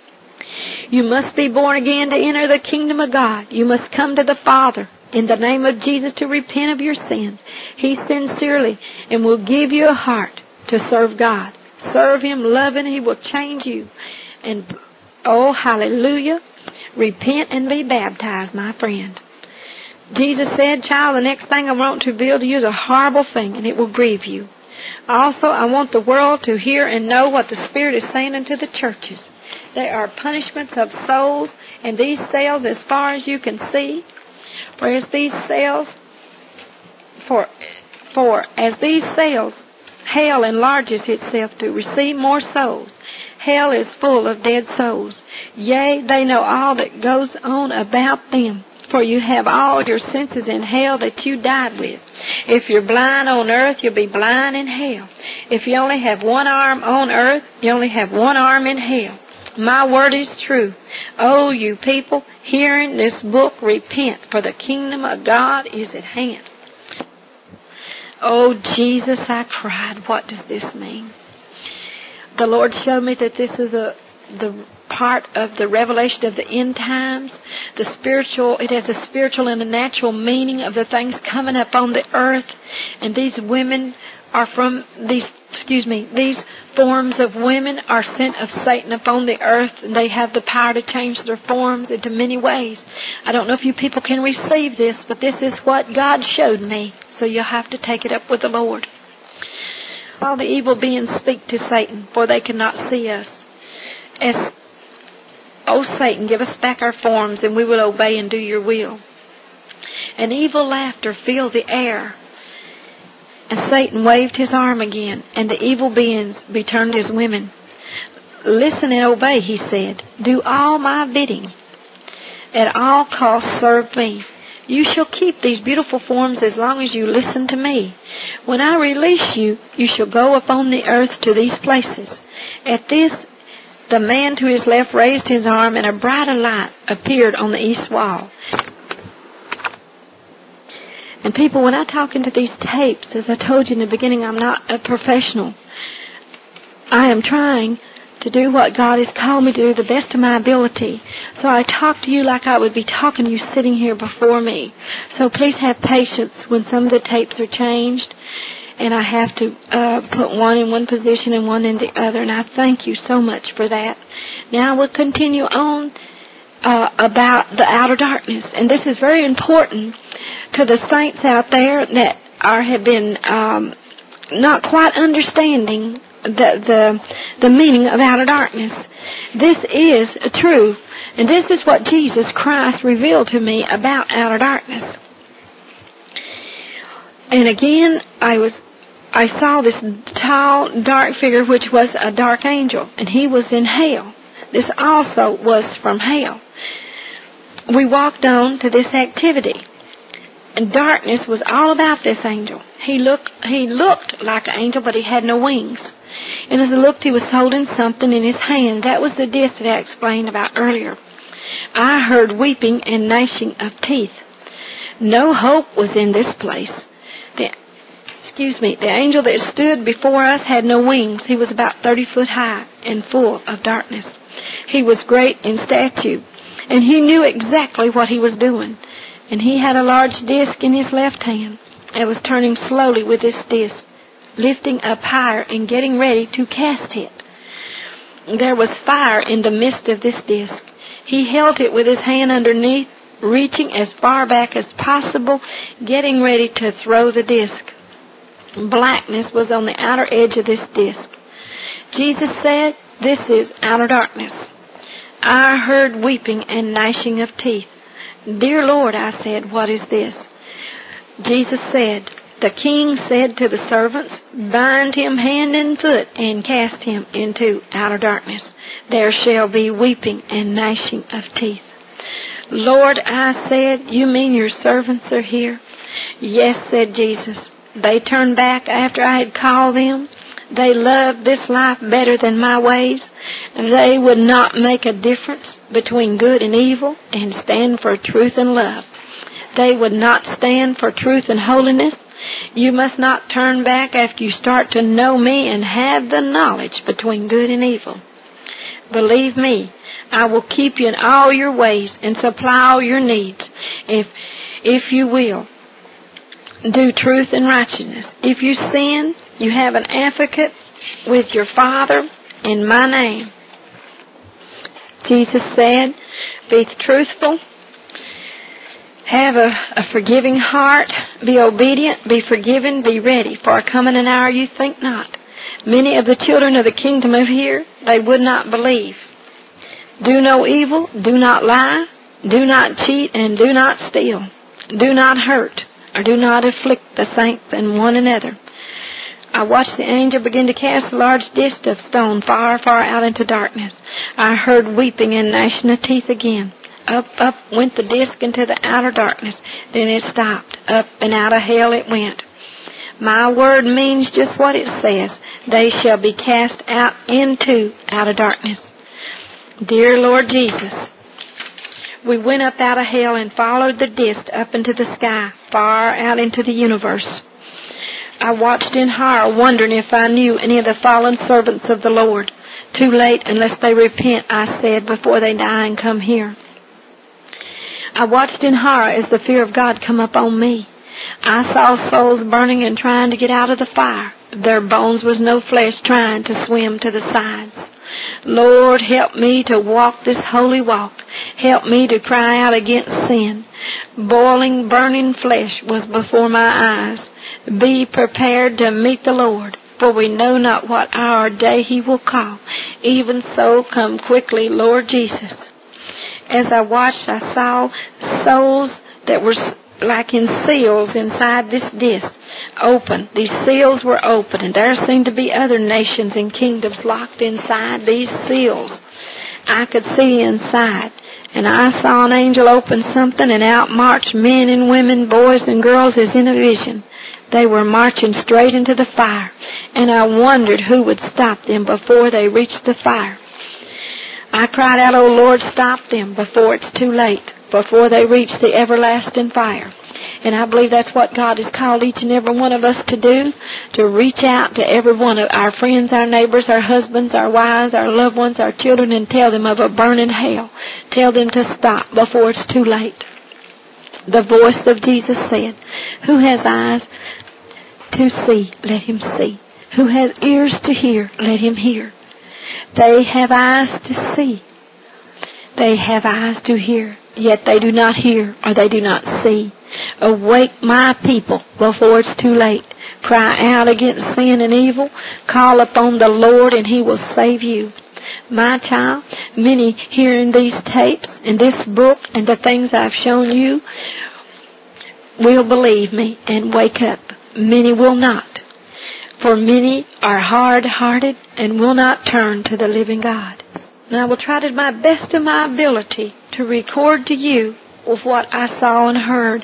You must be born again to enter the kingdom of God. You must come to the Father in the name of Jesus to repent of your sins. He sincerely and will give you a heart to serve God. Serve him, love him, he will change you. And, oh, hallelujah, repent and be baptized, my friend. Jesus said, child, the next thing I want to reveal to you is a horrible thing, and it will grieve you. Also, I want the world to hear and know what the Spirit is saying unto the churches. There are punishments of souls in these cells as far as you can see. For as these cells, for, for as these cells, hell enlarges itself to receive more souls. Hell is full of dead souls. Yea, they know all that goes on about them. For you have all your senses in hell that you died with. If you're blind on earth, you'll be blind in hell. If you only have one arm on earth, you only have one arm in hell. My word is true. Oh, you people, hearing this book, repent, for the kingdom of God is at hand. Oh, Jesus, I cried. What does this mean? The Lord showed me that this is a the part of the revelation of the end times. The spiritual, it has a spiritual and a natural meaning of the things coming up on the earth. And these women are from these, excuse me, these forms of women are sent of Satan upon the earth, and they have the power to change their forms into many ways. I don't know if you people can receive this, but this is what God showed me. so you'll have to take it up with the Lord. All the evil beings speak to Satan, for they cannot see us. As, O Satan, give us back our forms, and we will obey and do your will. An evil laughter filled the air, and Satan waved his arm again, and the evil beings returned as women. Listen and obey, he said. Do all my bidding. At all costs serve me. You shall keep these beautiful forms as long as you listen to me. When I release you, you shall go upon the earth to these places. At this, the man to his left raised his arm, and a brighter light appeared on the east wall. And people, when I talk into these tapes, as I told you in the beginning, I'm not a professional. I am trying to do what God has told me to do, the best of my ability. So I talk to you like I would be talking to you sitting here before me. So please have patience when some of the tapes are changed, and I have to uh, put one in one position and one in the other, and I thank you so much for that. Now we'll continue on uh, about the outer darkness, and this is very important to the saints out there that are have been um, not quite understanding the, the the meaning of outer darkness. This is true, and this is what Jesus Christ revealed to me about outer darkness. And again, I was I saw this tall, dark figure, which was a dark angel, and he was in hell. This also was from hell. We walked on to this activity, and darkness was all about this angel. He looked he looked like an angel, but he had no wings. And as I looked, he was holding something in his hand. That was the disc that I explained about earlier. I heard weeping and gnashing of teeth. No hope was in this place. The, excuse me, the angel that stood before us had no wings. He was about thirty foot high and full of darkness. He was great in stature, and he knew exactly what he was doing. And he had a large disc in his left hand, and was turning slowly with this disc, lifting up higher and getting ready to cast it. There was fire in the midst of this disc. He held it with his hand underneath, reaching as far back as possible, getting ready to throw the disc. Blackness was on the outer edge of this disc. Jesus said, "This is outer darkness." I heard weeping and gnashing of teeth. "Dear Lord," I said, "what is this?" Jesus said, "The king said to the servants, bind him hand and foot and cast him into outer darkness. There shall be weeping and gnashing of teeth." "Lord," I said, "you mean your servants are here?" "Yes," said Jesus. "They turned back after I had called them. They loved this life better than my ways. They would not make a difference between good and evil and stand for truth and love. They would not stand for truth and holiness. You must not turn back after you start to know me and have the knowledge between good and evil. Believe me, I will keep you in all your ways and supply all your needs if, if you will do truth and righteousness. If you sin, you have an advocate with your Father in my name." Jesus said, "Be truthful, have a, a forgiving heart, be obedient, be forgiven, be ready, for a coming an hour you think not. Many of the children of the kingdom of here, they would not believe. Do no evil, do not lie, do not cheat, and do not steal. Do not hurt, or do not afflict the saints and one another." I watched the angel begin to cast a large disk of stone far, far out into darkness. I heard weeping and gnashing of teeth again. Up, up went the disc into the outer darkness. Then it stopped. Up and out of hell it went. My word means just what it says. They shall be cast out into outer darkness. Dear Lord Jesus, we went up out of hell and followed the disc up into the sky, far out into the universe. I watched in horror, wondering if I knew any of the fallen servants of the Lord. Too late unless they repent, I said, before they die and come here. I watched in horror as the fear of God come up on me. I saw souls burning and trying to get out of the fire. Their bones was no flesh trying to swim to the sides. Lord, help me to walk this holy walk. Help me to cry out against sin. Boiling, burning flesh was before my eyes. Be prepared to meet the Lord, for we know not what hour or day he will call. Even so, come quickly, Lord Jesus. As I watched, I saw souls that were like in seals inside this disc, open. These seals were open, and there seemed to be other nations and kingdoms locked inside these seals. I could see inside, and I saw an angel open something, and out marched men and women, boys and girls as in a vision. They were marching straight into the fire, and I wondered who would stop them before they reached the fire. I cried out, "Oh Lord, stop them before it's too late, before they reach the everlasting fire." And I believe that's what God has called each and every one of us to do, to reach out to every one of our friends, our neighbors, our husbands, our wives, our loved ones, our children, and tell them of a burning hell. Tell them to stop before it's too late. The voice of Jesus said, "Who has eyes to see, let him see. Who has ears to hear, let him hear." They have eyes to see. They have eyes to hear, yet they do not hear, or they do not see. Awake, my people, before it's too late. Cry out against sin and evil. Call upon the Lord, and he will save you. My child, many hearing these tapes and this book and the things I've shown you will believe me and wake up. Many will not. For many are hard-hearted and will not turn to the living God. And I will try to my best of my ability to record to you of what I saw and heard,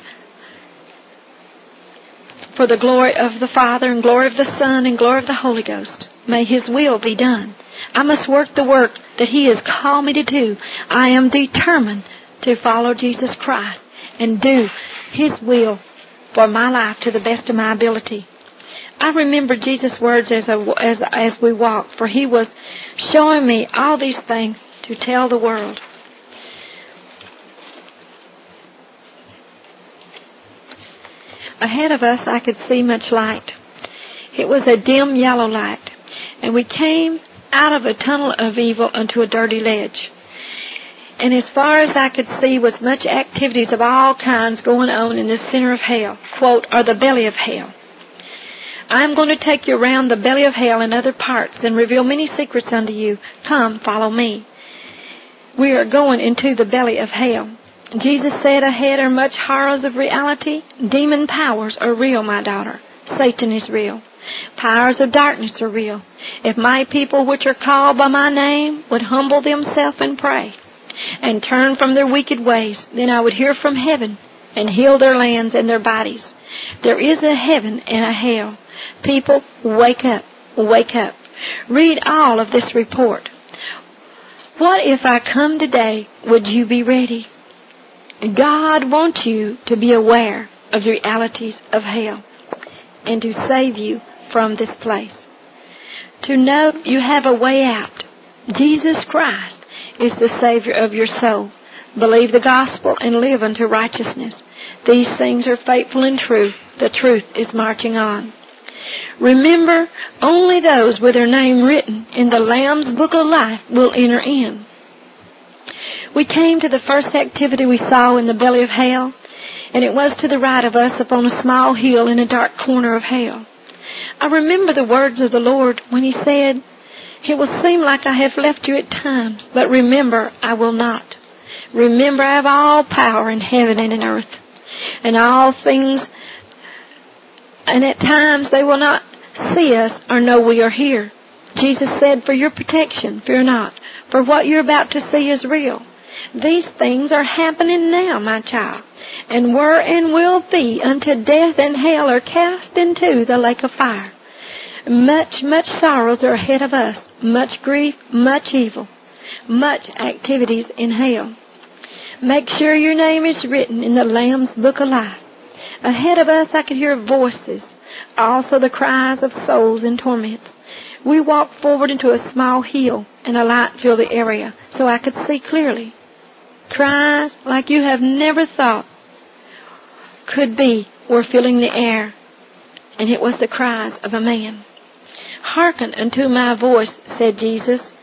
for the glory of the Father and glory of the Son and glory of the Holy Ghost. May his will be done. I must work the work that he has called me to do. I am determined to follow Jesus Christ and do his will for my life to the best of my ability. I remember Jesus' words as, I, as, as we walked, for he was showing me all these things to tell the world. Ahead of us, I could see much light. It was a dim yellow light, and we came out of a tunnel of evil unto a dirty ledge. And as far as I could see was much activities of all kinds going on in the center of hell, quote, or the belly of hell. I am going to take you around the belly of hell and other parts and reveal many secrets unto you. Come, follow me. We are going into the belly of hell. Jesus said ahead are much horrors of reality. Demon powers are real, my daughter. Satan is real. Powers of darkness are real. If my people which are called by my name would humble themselves and pray and turn from their wicked ways, then I would hear from heaven and heal their lands and their bodies. There is a heaven and a hell. People, wake up, wake up. Read all of this report. What if I come today, would you be ready? God wants you to be aware of the realities of hell and to save you from this place. To know you have a way out. Jesus Christ is the Savior of your soul. Believe the gospel and live unto righteousness. These things are faithful and true. The truth is marching on. Remember, only those with their name written in the Lamb's Book of Life will enter in. We came to the first activity we saw in the belly of hell, and it was to the right of us upon a small hill in a dark corner of hell. I remember the words of the Lord when he said, "It will seem like I have left you at times, but remember, I will not. Remember, I have all power in heaven and in earth, and all things, and at times they will not see us or know we are here." Jesus said, "For your protection, fear not, for what you're about to see is real." These things are happening now, my child, and were and will be until death and hell are cast into the lake of fire. Much, much sorrows are ahead of us, much grief, much evil, much activities in hell. Make sure your name is written in the Lamb's Book of Life. Ahead of us I could hear voices, also the cries of souls in torments. We walked forward into a small hill, and a light filled the area, so I could see clearly. Cries like you have never thought could be were filling the air, and it was the cries of a man. "Hearken unto my voice," said Jesus.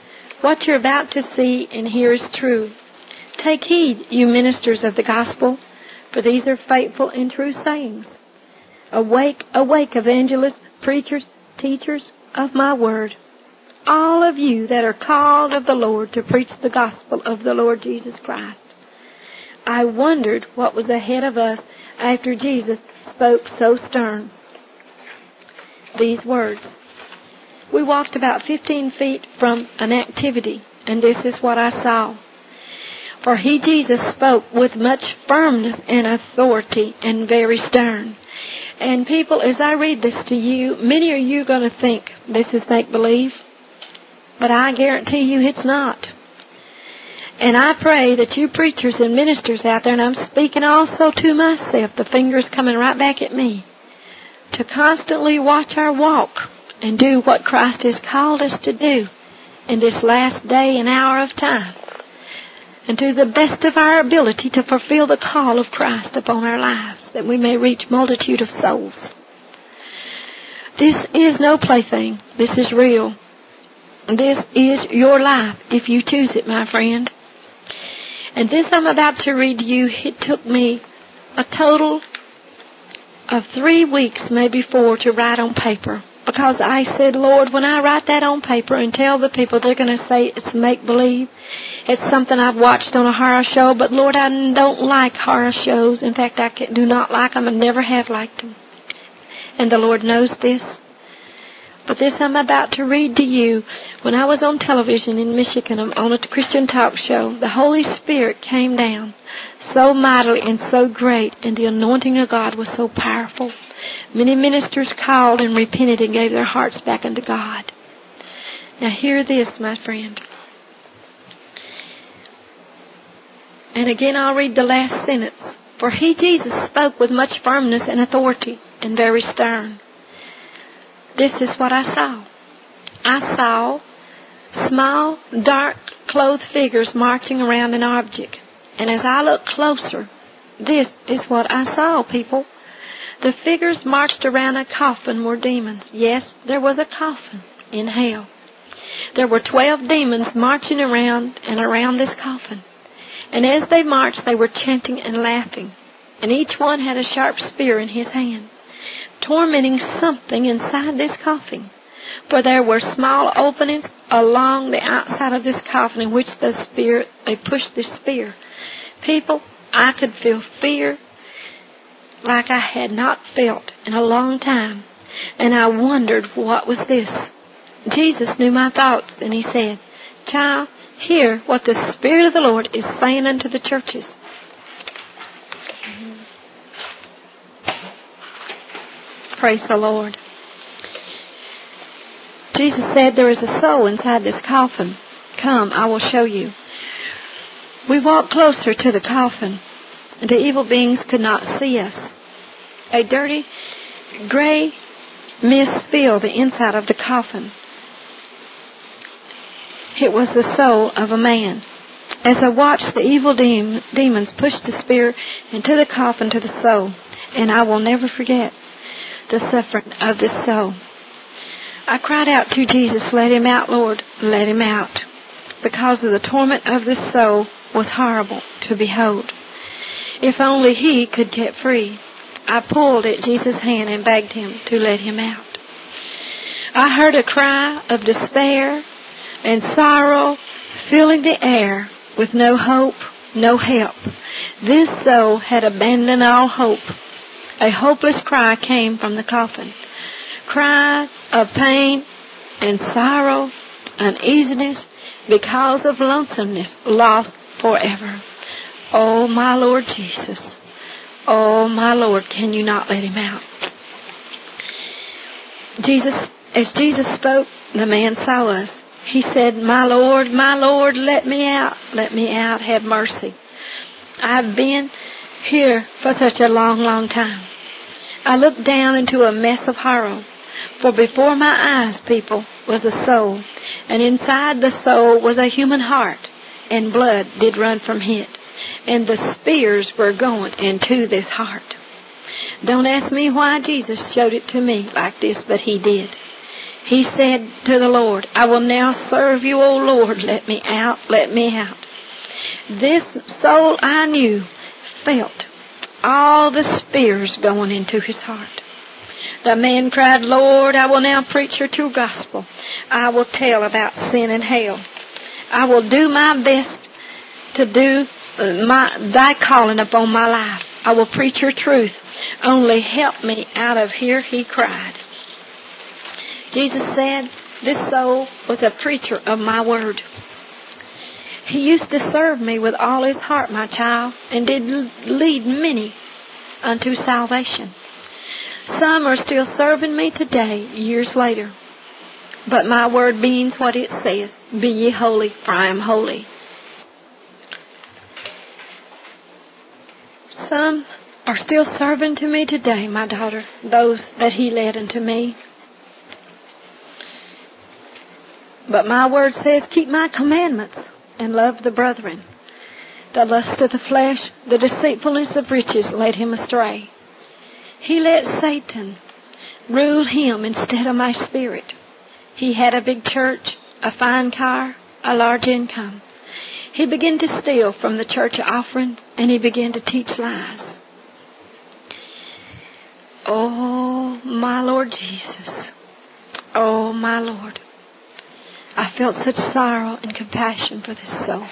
What you're about to see and hear is true. Take heed, you ministers of the gospel, for these are faithful and true sayings. Awake, awake, evangelists, preachers, teachers of my word, all of you that are called of the Lord to preach the gospel of the Lord Jesus Christ. I wondered what was ahead of us after Jesus spoke so stern these words. We walked about fifteen feet from an activity, and this is what I saw. For he, Jesus, spoke with much firmness and authority and very stern. And people, as I read this to you, many of you are going to think this is make-believe, but I guarantee you it's not. And I pray that you preachers and ministers out there, and I'm speaking also to myself, the finger's coming right back at me, to constantly watch our walk and do what Christ has called us to do in this last day and hour of time, and to the best of our ability to fulfill the call of Christ upon our lives, that we may reach multitude of souls. This is no plaything. This is real. This is your life if you choose it, my friend. And this I'm about to read to you, it took me a total of three weeks, maybe four, to write on paper. Because I said, Lord, when I write that on paper and tell the people, they're going to say it's make-believe. It's something I've watched on a horror show. But, Lord, I don't like horror shows. In fact, I do not like them and never have liked them. And the Lord knows this. But this I'm about to read to you. When I was on television in Michigan on a Christian talk show, the Holy Spirit came down so mightily and so great, and the anointing of God was so powerful. Many ministers called and repented and gave their hearts back unto God. Now hear this, my friend. And again I'll read the last sentence. For he, Jesus, spoke with much firmness and authority and very stern. This is what I saw. I saw small, dark-clothed figures marching around an object. And as I looked closer, this is what I saw, people. The figures marched around a coffin were demons. Yes, there was a coffin in hell. There were twelve demons marching around and around this coffin. And as they marched, they were chanting and laughing. And each one had a sharp spear in his hand, tormenting something inside this coffin. For there were small openings along the outside of this coffin in which the spear, they pushed the spear. People, I could feel fear like I had not felt in a long time. And I wondered, what was this? Jesus knew my thoughts, and he said, Child, hear what the Spirit of the Lord is saying unto the churches. Praise the Lord. Jesus said, there is a soul inside this coffin. Come, I will show you. We walked closer to the coffin. The evil beings could not see us. A dirty, gray mist filled the inside of the coffin. It was the soul of a man. As I watched, the evil de- demons pushed the spear into the coffin to the soul, and I will never forget the suffering of this soul. I cried out to Jesus, let him out, Lord, let him out, because of the torment of this soul was horrible to behold. If only he could get free. I pulled at Jesus' hand and begged him to let him out. I heard a cry of despair and sorrow filling the air with no hope, no help. This soul had abandoned all hope. A hopeless cry came from the coffin. Cries of pain and sorrow, uneasiness because of lonesomeness, lost forever. Oh, my Lord Jesus. Oh, my Lord, can you not let him out? Jesus, as Jesus spoke, the man saw us. He said, my Lord, my Lord, let me out. Let me out. Have mercy. I've been here for such a long, long time. I looked down into a mess of horror. For before my eyes, people, was a soul. And inside the soul was a human heart. And blood did run from it. And the spears were going into this heart. Don't ask me why Jesus showed it to me like this, but he did. He said to the Lord, I will now serve you, O Lord. Let me out, let me out. This soul, I knew, felt all the spears going into his heart. The man cried, Lord, I will now preach your true gospel. I will tell about sin and hell. I will do my best to do my, thy calling upon my life. I will preach your truth. Only help me out of here, he cried. Jesus said, this soul was a preacher of my word. He used to serve me with all his heart, my child, and did lead many unto salvation. Some are still serving me today, years later. But my word means what it says, be ye holy, for I am holy. Some are still serving to me today, my daughter, those that he led unto me. But my word says, keep my commandments and love the brethren. The lust of the flesh, the deceitfulness of riches led him astray. He let Satan rule him instead of my spirit. He had a big church, a fine car, a large income. He began to steal from the church offerings, and he began to teach lies. Oh, my Lord Jesus. Oh, my Lord. I felt such sorrow and compassion for this soul.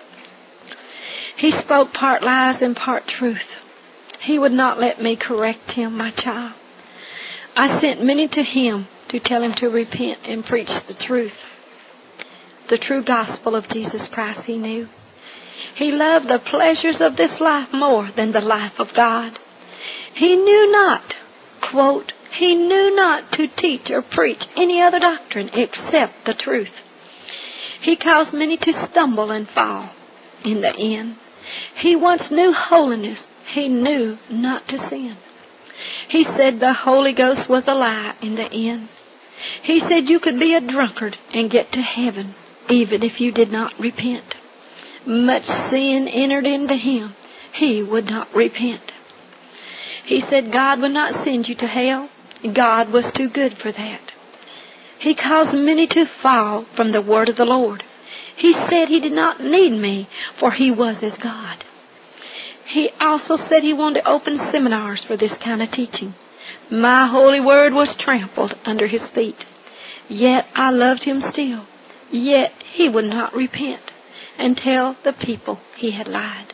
He spoke part lies and part truth. He would not let me correct him, my child. I sent many to him to tell him to repent and preach the truth. The true gospel of Jesus Christ he knew. He loved the pleasures of this life more than the life of God. He knew not, quote, he knew not to teach or preach any other doctrine except the truth. He caused many to stumble and fall in the end. He once knew holiness. He knew not to sin. He said the Holy Ghost was a lie in the end. He said you could be a drunkard and get to heaven even if you did not repent. Much sin entered into him. He would not repent. He said God would not send you to hell. God was too good for that. He caused many to fall from the word of the Lord. He said he did not need me, for he was his God. He also said he wanted to open seminars for this kind of teaching. My holy word was trampled under his feet. Yet I loved him still. Yet he would not repent and tell the people he had lied.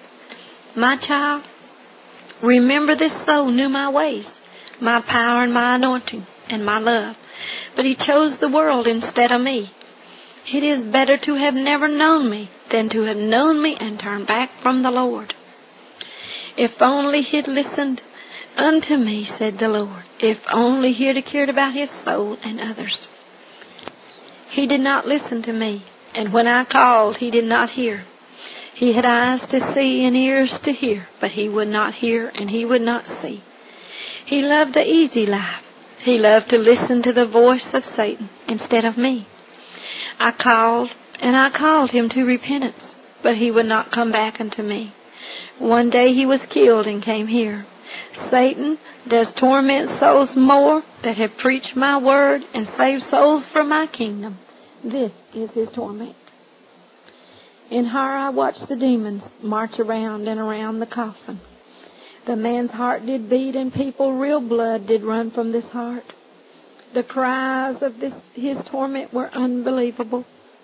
My child, remember this soul knew my ways, my power and my anointing and my love. But he chose the world instead of me. It is better to have never known me than to have known me and turned back from the Lord. If only he'd listened unto me, said the Lord. If only he'd have cared about his soul and others. He did not listen to me, and when I called, he did not hear. He had eyes to see and ears to hear, but he would not hear and he would not see. He loved the easy life. He loved to listen to the voice of Satan instead of me. I called, and I called him to repentance, but he would not come back unto me. One day he was killed and came here. Satan does torment souls more that have preached my word and saved souls for my kingdom. This is his torment. In her I watched the demons march around and around the coffin. The man's heart did beat, and people real blood did run from this heart. The cries of this his torment were unbelievable.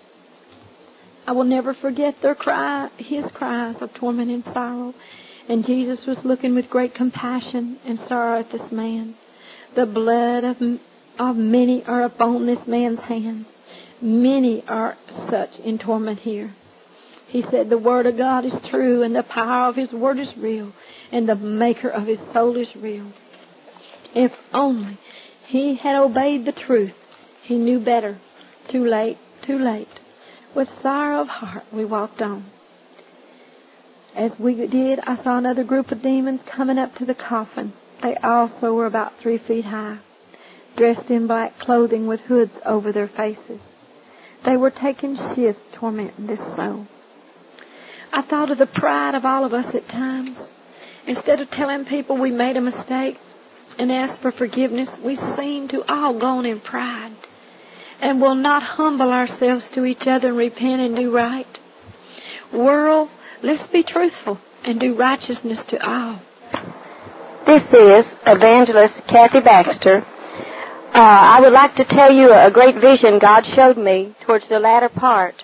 I will never forget their cry, his cries of torment and sorrow. And Jesus was looking with great compassion and sorrow at this man. The blood of, of many are upon this man's hands. Many are such in torment here. He said the word of God is true, and the power of his word is real, and the maker of his soul is real. If only he had obeyed the truth, he knew better. Too late, too late. With sorrow of heart, we walked on. As we did, I saw another group of demons coming up to the coffin. They also were about three feet high, dressed in black clothing with hoods over their faces. They were taking shifts tormenting this soul. I thought of the pride of all of us at times. Instead of telling people we made a mistake, and ask for forgiveness, we seem to all go on in pride and will not humble ourselves to each other and repent and do right. World, let's be truthful and do righteousness to all. This is Evangelist Kathy Baxter. Uh, I would like to tell you a great vision God showed me towards the latter part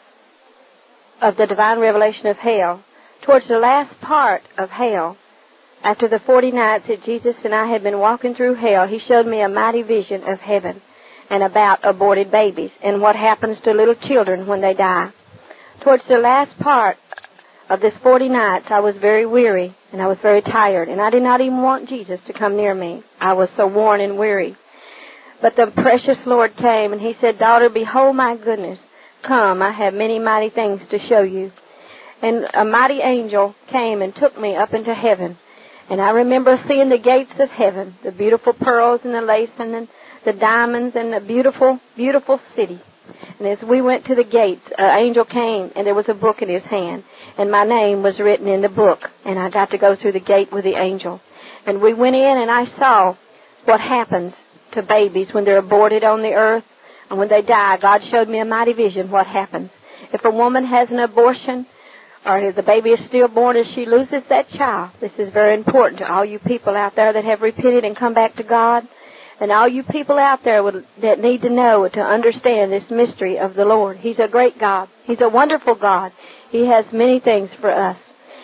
of the divine revelation of hell. Towards the last part of hell, after the forty nights that Jesus and I had been walking through hell, He showed me a mighty vision of heaven and about aborted babies and what happens to little children when they die. Towards the last part of this forty nights, I was very weary and I was very tired, and I did not even want Jesus to come near me. I was so worn and weary. But the precious Lord came and He said, "Daughter, behold my goodness. Come, I have many mighty things to show you." And a mighty angel came and took me up into heaven. And I remember seeing the gates of heaven, the beautiful pearls and the lace and the, the diamonds and the beautiful, beautiful city. And as we went to the gates, an angel came and there was a book in his hand. And my name was written in the book. And I got to go through the gate with the angel. And we went in and I saw what happens to babies when they're aborted on the earth. And when they die, God showed me a mighty vision what happens. If a woman has an abortion, or if the baby is stillborn and she loses that child, this is very important to all you people out there that have repented and come back to God, and all you people out there would, that need to know, to understand this mystery of the Lord. He's a great God. He's a wonderful God. He has many things for us.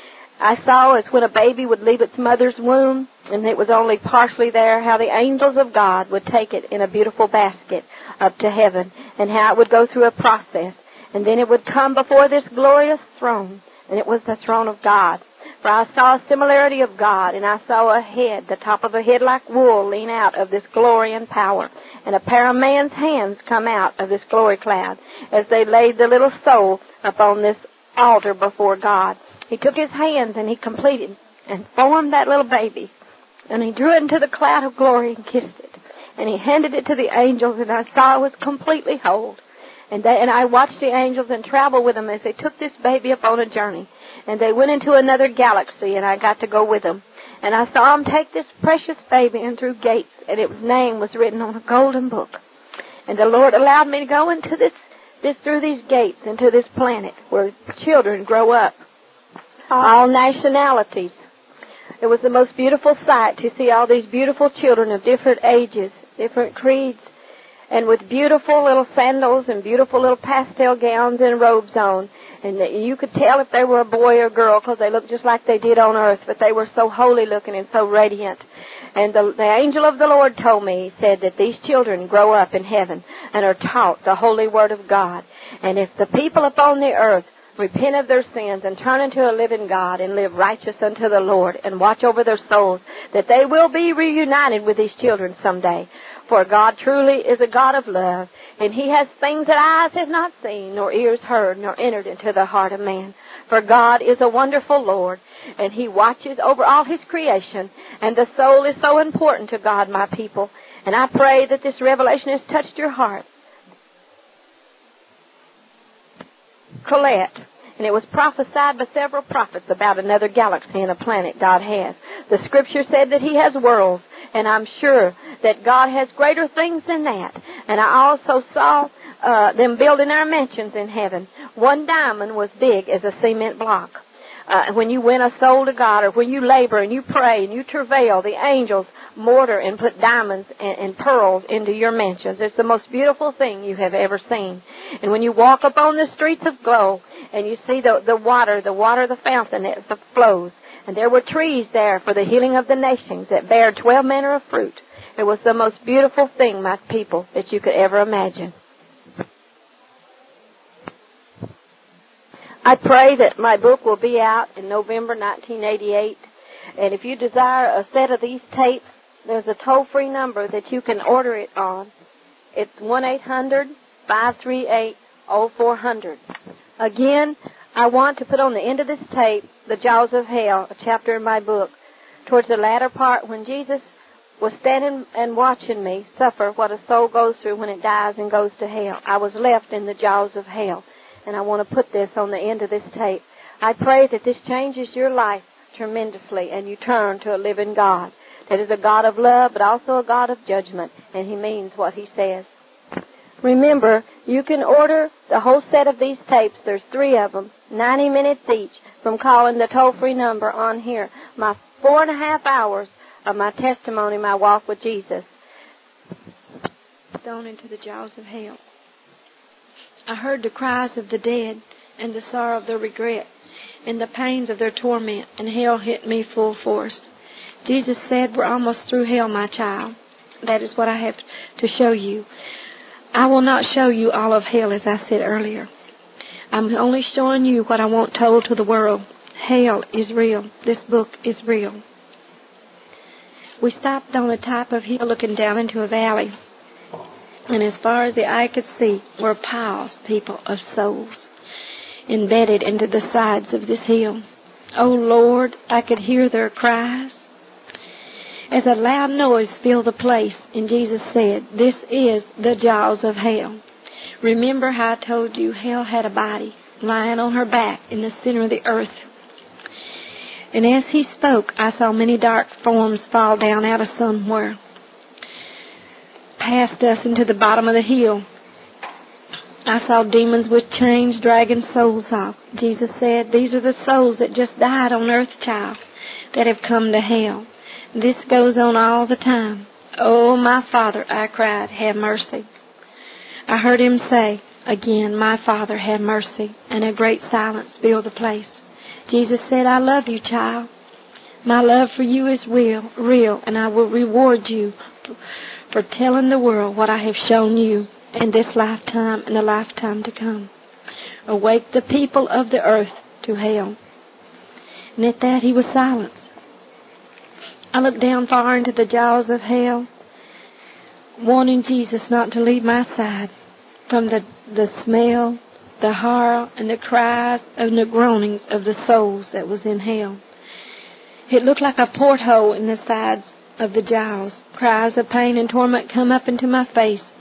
I saw as when a baby would leave its mother's womb, and it was only partially there, how the angels of God would take it in a beautiful basket up to heaven, and how it would go through a process, and then it would come before this glorious throne. And it was the throne of God. For I saw a similarity of God, and I saw a head, the top of a head like wool, lean out of this glory and power. And a pair of man's hands come out of this glory cloud as they laid the little soul upon this altar before God. He took his hands and he completed and formed that little baby. And he drew it into the cloud of glory and kissed it. And he handed it to the angels, and I saw it was completely whole. And, they, and I watched the angels and traveled with them as they took this baby up on a journey. And they went into another galaxy, and I got to go with them. And I saw them take this precious baby in through gates, and its name was written on a golden book. And the Lord allowed me to go into this, this through these gates, into this planet where children grow up, all nationalities. It was the most beautiful sight to see all these beautiful children of different ages, different creeds, and with beautiful little sandals and beautiful little pastel gowns and robes on. And you could tell if they were a boy or girl because they looked just like they did on earth, but they were so holy looking and so radiant. And the, the angel of the Lord told me, he said that these children grow up in heaven and are taught the holy word of God. And if the people upon the earth repent of their sins and turn into a living God and live righteous unto the Lord and watch over their souls, that they will be reunited with these children someday. For God truly is a God of love, and He has things that eyes have not seen, nor ears heard, nor entered into the heart of man. For God is a wonderful Lord, and He watches over all His creation, and the soul is so important to God, my people. And I pray that this revelation has touched your heart. Colette. And it was prophesied by several prophets about another galaxy and a planet God has. The Scripture said that He has worlds, and I'm sure that God has greater things than that. And I also saw uh, them building their mansions in heaven. One diamond was big as a cement block. Uh, when you win a soul to God, or when you labor and you pray and you travail, the angels mortar and put diamonds and, and pearls into your mansions. It's the most beautiful thing you have ever seen. And when you walk upon the streets of glow and you see the, the water, the water of the fountain that flows, and there were trees there for the healing of the nations that bare twelve manner of fruit. It was the most beautiful thing, my people, that you could ever imagine. I pray that my book will be out in November nineteen eighty-eight. And if you desire a set of these tapes, there's a toll-free number that you can order it on. It's one eight hundred, five three eight, oh four hundred. Again, I want to put on the end of this tape, The Jaws of Hell, a chapter in my book. Towards the latter part, when Jesus was standing and watching me suffer what a soul goes through when it dies and goes to hell, I was left in the jaws of hell. And I want to put this on the end of this tape. I pray that this changes your life tremendously and you turn to a living God, It is a God of love, but also a God of judgment, and He means what He says. Remember, you can order the whole set of these tapes. There's three of them, ninety minutes each, from calling the toll-free number on here. My four and a half hours of my testimony, my walk with Jesus. Thrown into the jaws of hell. I heard the cries of the dead and the sorrow of their regret and the pains of their torment, and hell hit me full force. Jesus said, "We're almost through hell, my child." That is what I have to show you. I will not show you all of hell, as I said earlier. I'm only showing you what I want told to the world. Hell is real. This book is real. We stopped on a top of hill looking down into a valley. And as far as the eye could see were piles, people, of souls embedded into the sides of this hill. Oh, Lord, I could hear their cries. As a loud noise filled the place, and Jesus said, "This is the jaws of hell." Remember how I told you hell had a body lying on her back in the center of the earth. And as he spoke, I saw many dark forms fall down out of somewhere, past us into the bottom of the hill. I saw demons with chains dragging souls off. Jesus said, "These are the souls that just died on earth, child, that have come to hell." This goes on all the time. "Oh, my Father," I cried, "have mercy." I heard him say again, "My Father, have mercy," and a great silence filled the place. Jesus said, "I love you, child. My love for you is real, real, and I will reward you for, for telling the world what I have shown you in this lifetime and the lifetime to come. Awake the people of the earth to hell." And at that he was silent. I looked down far into the jaws of hell, wanting Jesus not to leave my side, from the, the smell, the horror, and the cries and the groanings of the souls that was in hell. It looked like a porthole in the sides of the jaws. Cries of pain and torment come up into my face.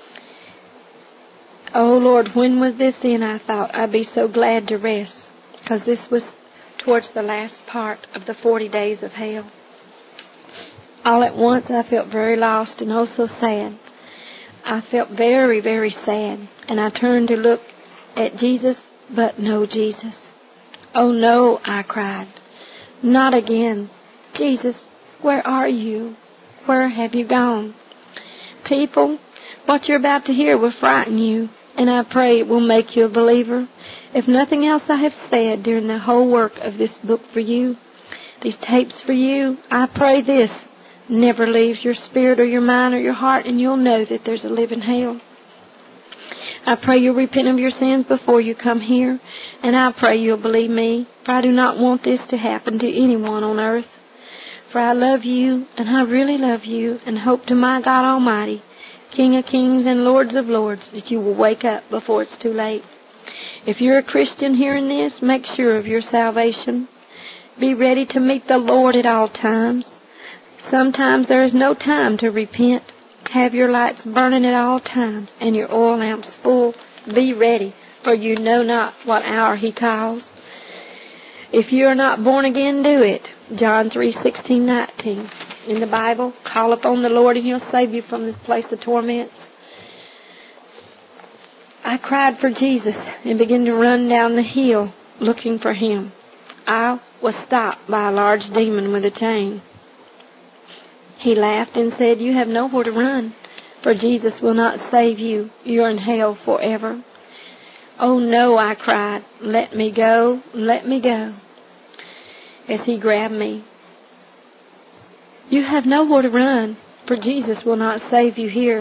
Oh, Lord, when was this in? I thought. I'd be so glad to rest, because this was towards the last part of the forty days of hell. All at once I felt very lost and oh so sad. I felt very, very sad, and I turned to look at Jesus, but no Jesus. "Oh no," I cried. "Not again. Jesus, where are you? Where have you gone?" People, what you're about to hear will frighten you, and I pray it will make you a believer. If nothing else I have said during the whole work of this book for you, these tapes for you, I pray this never leaves your spirit or your mind or your heart, and you'll know that there's a living hell. I pray you'll repent of your sins before you come here, and I pray you'll believe me, for I do not want this to happen to anyone on earth. For I love you, and I really love you, and hope to my God Almighty, King of kings and Lords of lords, that you will wake up before it's too late. If you're a Christian hearing this, make sure of your salvation. Be ready to meet the Lord at all times. Sometimes there is no time to repent. Have your lights burning at all times, and your oil lamps full. Be ready, for you know not what hour he calls. If you are not born again, do it. John three sixteen nineteen. In the Bible, call upon the Lord, and he'll save you from this place of torments. I cried for Jesus and began to run down the hill looking for him. I was stopped by a large demon with a chain. He laughed and said, "You have nowhere to run, for Jesus will not save you. You're in hell forever." "Oh no," I cried. "Let me go, let me go." As he grabbed me. "You have nowhere to run, for Jesus will not save you here."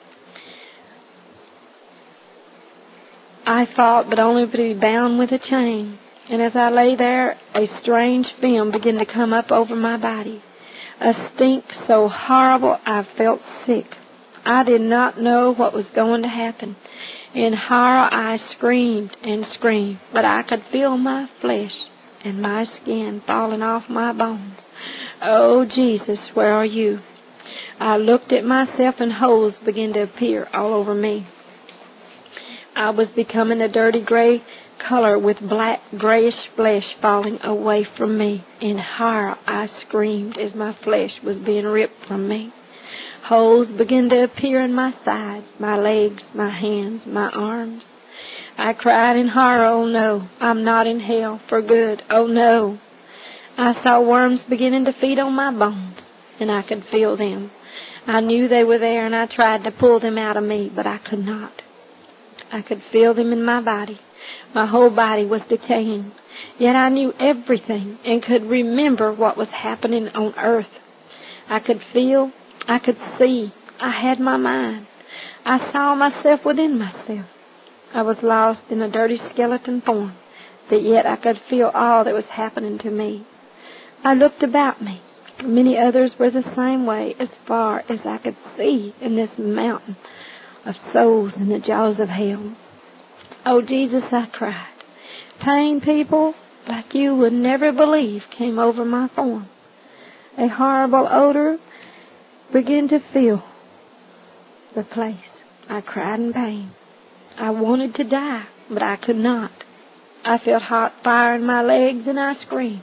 I fought, but only to be bound with a chain. And as I lay there, a strange film began to come up over my body. A stink so horrible I felt sick. I did not know what was going to happen. In horror I screamed and screamed, but I could feel my flesh and my skin falling off my bones. "Oh, Jesus, where are you?" I looked at myself, and holes began to appear all over me. I was becoming a dirty gray color with black grayish flesh falling away from me. In horror, I screamed as my flesh was being ripped from me. Holes began to appear in my sides, my legs, my hands, my arms. I cried in horror, oh no, I'm not in hell for good, oh no. I saw worms beginning to feed on my bones, and I could feel them. I knew they were there, and I tried to pull them out of me, but I could not. I could feel them in my body. My whole body was decaying. Yet I knew everything and could remember what was happening on earth. I could feel, I could see, I had my mind. I saw myself within myself. I was lost in a dirty skeleton form, but yet I could feel all that was happening to me. I looked about me. Many others were the same way as far as I could see in this mountain of souls in the jaws of hell. Oh, Jesus, I cried. Pain, people, like you would never believe, came over my form. A horrible odor began to fill the place. I cried in pain. I wanted to die, but I could not. I felt hot fire in my legs, and I screamed.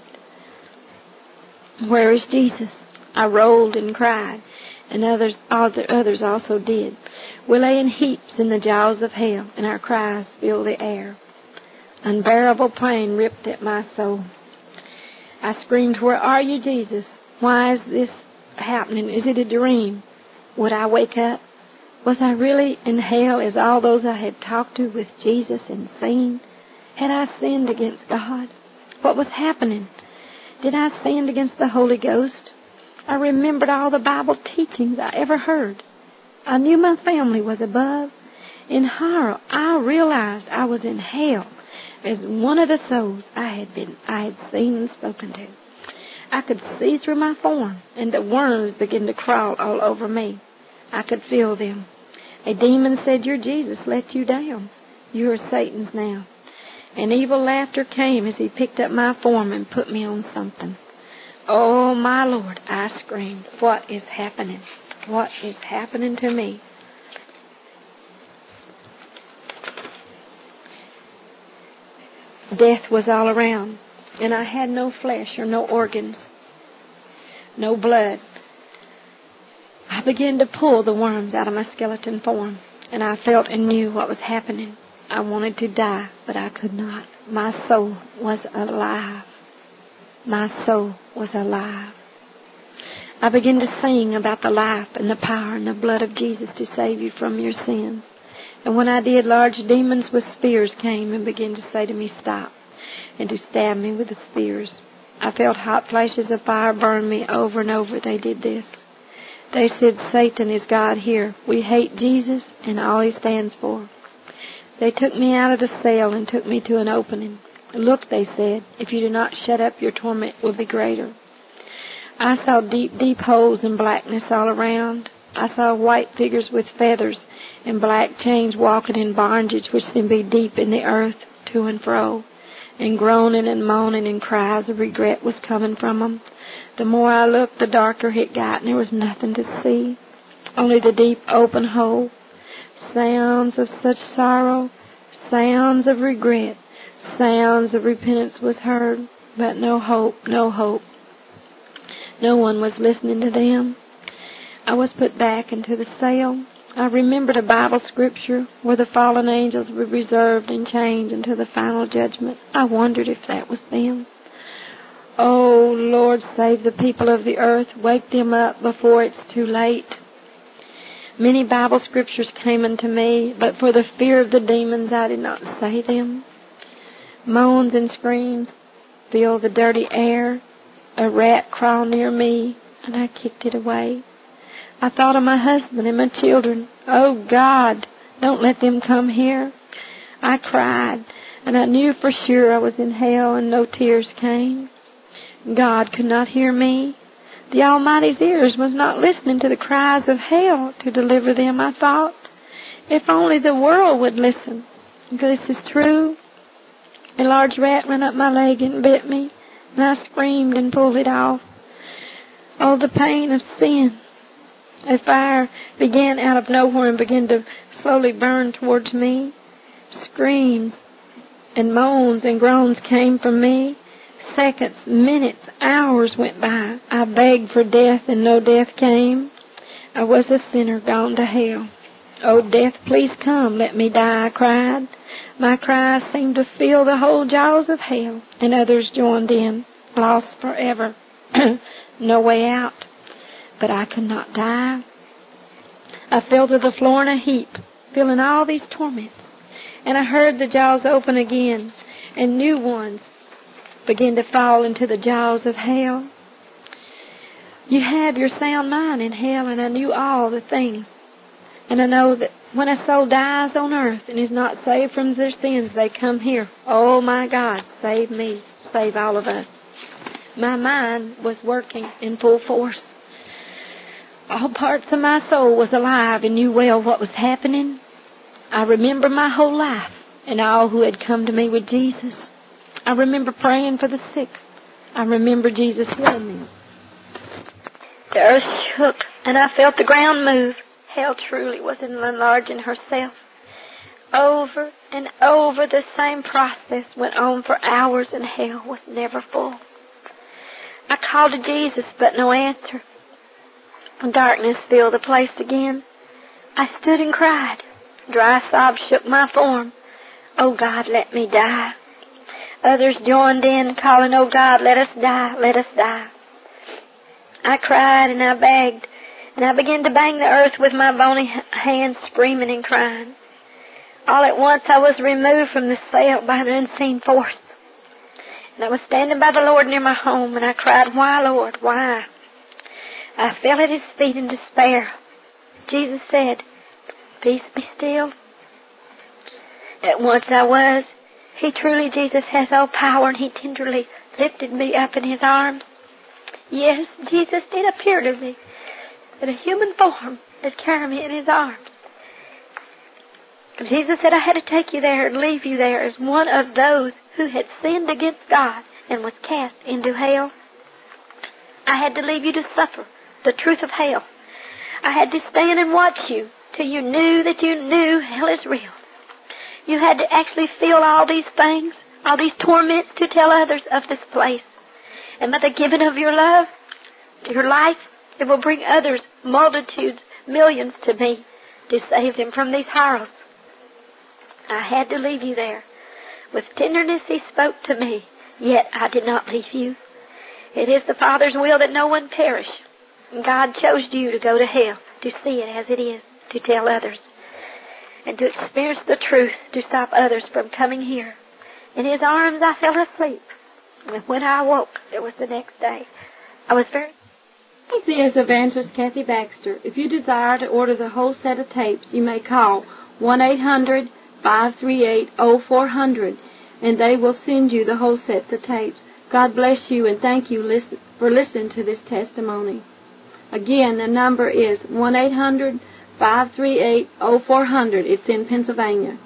Where is Jesus? I rolled and cried, and others, others also did. We lay in heaps in the jaws of hell, and our cries filled the air. Unbearable pain ripped at my soul. I screamed, where are you, Jesus? Why is this happening? Is it a dream? Would I wake up? Was I really in hell as all those I had talked to with Jesus and seen? Had I sinned against God? What was happening? Did I sin against the Holy Ghost? I remembered all the Bible teachings I ever heard. I knew my family was above. In horror, I realized I was in hell as one of the souls I had been, I had seen and spoken to. I could see through my form, and the worms began to crawl all over me. I could feel them. A demon said, your Jesus let you down. You are Satan's now. And evil laughter came as he picked up my form and put me on something. Oh, my Lord, I screamed, what is happening? What is happening to me? Death was all around, and I had no flesh or no organs, no blood. I began to pull the worms out of my skeleton form, and I felt and knew what was happening. I wanted to die, but I could not. My soul was alive. My soul was alive. I began to sing about the life and the power and the blood of Jesus to save you from your sins. And when I did, large demons with spears came and began to say to me, stop, and to stab me with the spears. I felt hot flashes of fire burn me over and over. They did this. They said, Satan is God here. We hate Jesus and all he stands for. They took me out of the cell and took me to an opening. Look, they said, if you do not shut up, your torment will be greater. I saw deep, deep holes and blackness all around. I saw white figures with feathers and black chains walking in bondages which seemed to be deep in the earth, to and fro, and groaning and moaning, and cries of regret was coming from them. The more I looked, the darker it got, and there was nothing to see, only the deep open hole. Sounds of such sorrow, sounds of regret, sounds of repentance was heard, but no hope, no hope. No one was listening to them. I was put back into the cell. I remembered a Bible scripture where the fallen angels were reserved and chained until the final judgment. I wondered if that was them. Oh, Lord, save the people of the earth. Wake them up before it's too late. Many Bible scriptures came unto me, but for the fear of the demons I did not say them. Moans and screams filled the dirty air. A rat crawled near me, and I kicked it away. I thought of my husband and my children. Oh, God, don't let them come here. I cried, and I knew for sure I was in hell, and no tears came. God could not hear me. The Almighty's ears was not listening to the cries of hell to deliver them, I thought. If only the world would listen. This is true. A large rat ran up my leg and bit me, and I screamed and pulled it off. Oh, the pain of sin. A fire began out of nowhere and began to slowly burn towards me. Screams and moans and groans came from me. Seconds, minutes, hours went by. I begged for death, and no death came. I was a sinner gone to hell. Oh, death, please come, let me die, I cried. My cries seemed to fill the whole jaws of hell, and others joined in, lost forever. No way out. But I could not die. I fell to the floor in a heap, feeling all these torments. And I heard the jaws open again, and new ones begin to fall into the jaws of hell. You have your sound mind in hell, and I knew all the things. And I know that when a soul dies on earth and is not saved from their sins, they come here. Oh, my God, save me, save all of us. My mind was working in full force. All parts of my soul was alive and knew well what was happening. I remember my whole life and all who had come to me with Jesus. I remember praying for the sick. I remember Jesus healing me. The earth shook, and I felt the ground move. Hell truly was enlarging herself. Over and over the same process went on for hours, and hell was never full. I called to Jesus, but no answer. Darkness filled the place again. I stood and cried. Dry sobs shook my form. Oh, God, let me die. Others joined in, calling, oh, God, let us die, let us die. I cried and I begged, and I began to bang the earth with my bony hands, screaming and crying. All at once I was removed from the cell by an unseen force. And I was standing by the Lord near my home, and I cried, why, Lord, why? I fell at His feet in despair. Jesus said, peace be still. At once I was. He truly, Jesus, has all power, and He tenderly lifted me up in His arms. Yes, Jesus did appear to me in a human form and carry me in His arms. Jesus said I had to take you there and leave you there as one of those who had sinned against God and was cast into hell. I had to leave you to suffer the truth of hell. I had to stand and watch you till you knew that you knew hell is real. You had to actually feel all these things, all these torments, to tell others of this place. And by the giving of your love, your life, it will bring others, multitudes, millions to me to save them from these horrors. I had to leave you there. With tenderness He spoke to me, yet I did not leave you. It is the Father's will that no one perish. And God chose you to go to hell, to see it as it is, to tell others, and to experience the truth, to stop others from coming here. In His arms I fell asleep. And when I awoke, it was the next day. I was very... This is Evangelist Kathy Baxter. If you desire to order the whole set of tapes, you may call one eight hundred, five three eight, oh four hundred, and they will send you the whole set of tapes. God bless you, and thank you listen, for listening to this testimony. Again, the number is one eight hundred, five three eight, oh four hundred. It's in Pennsylvania.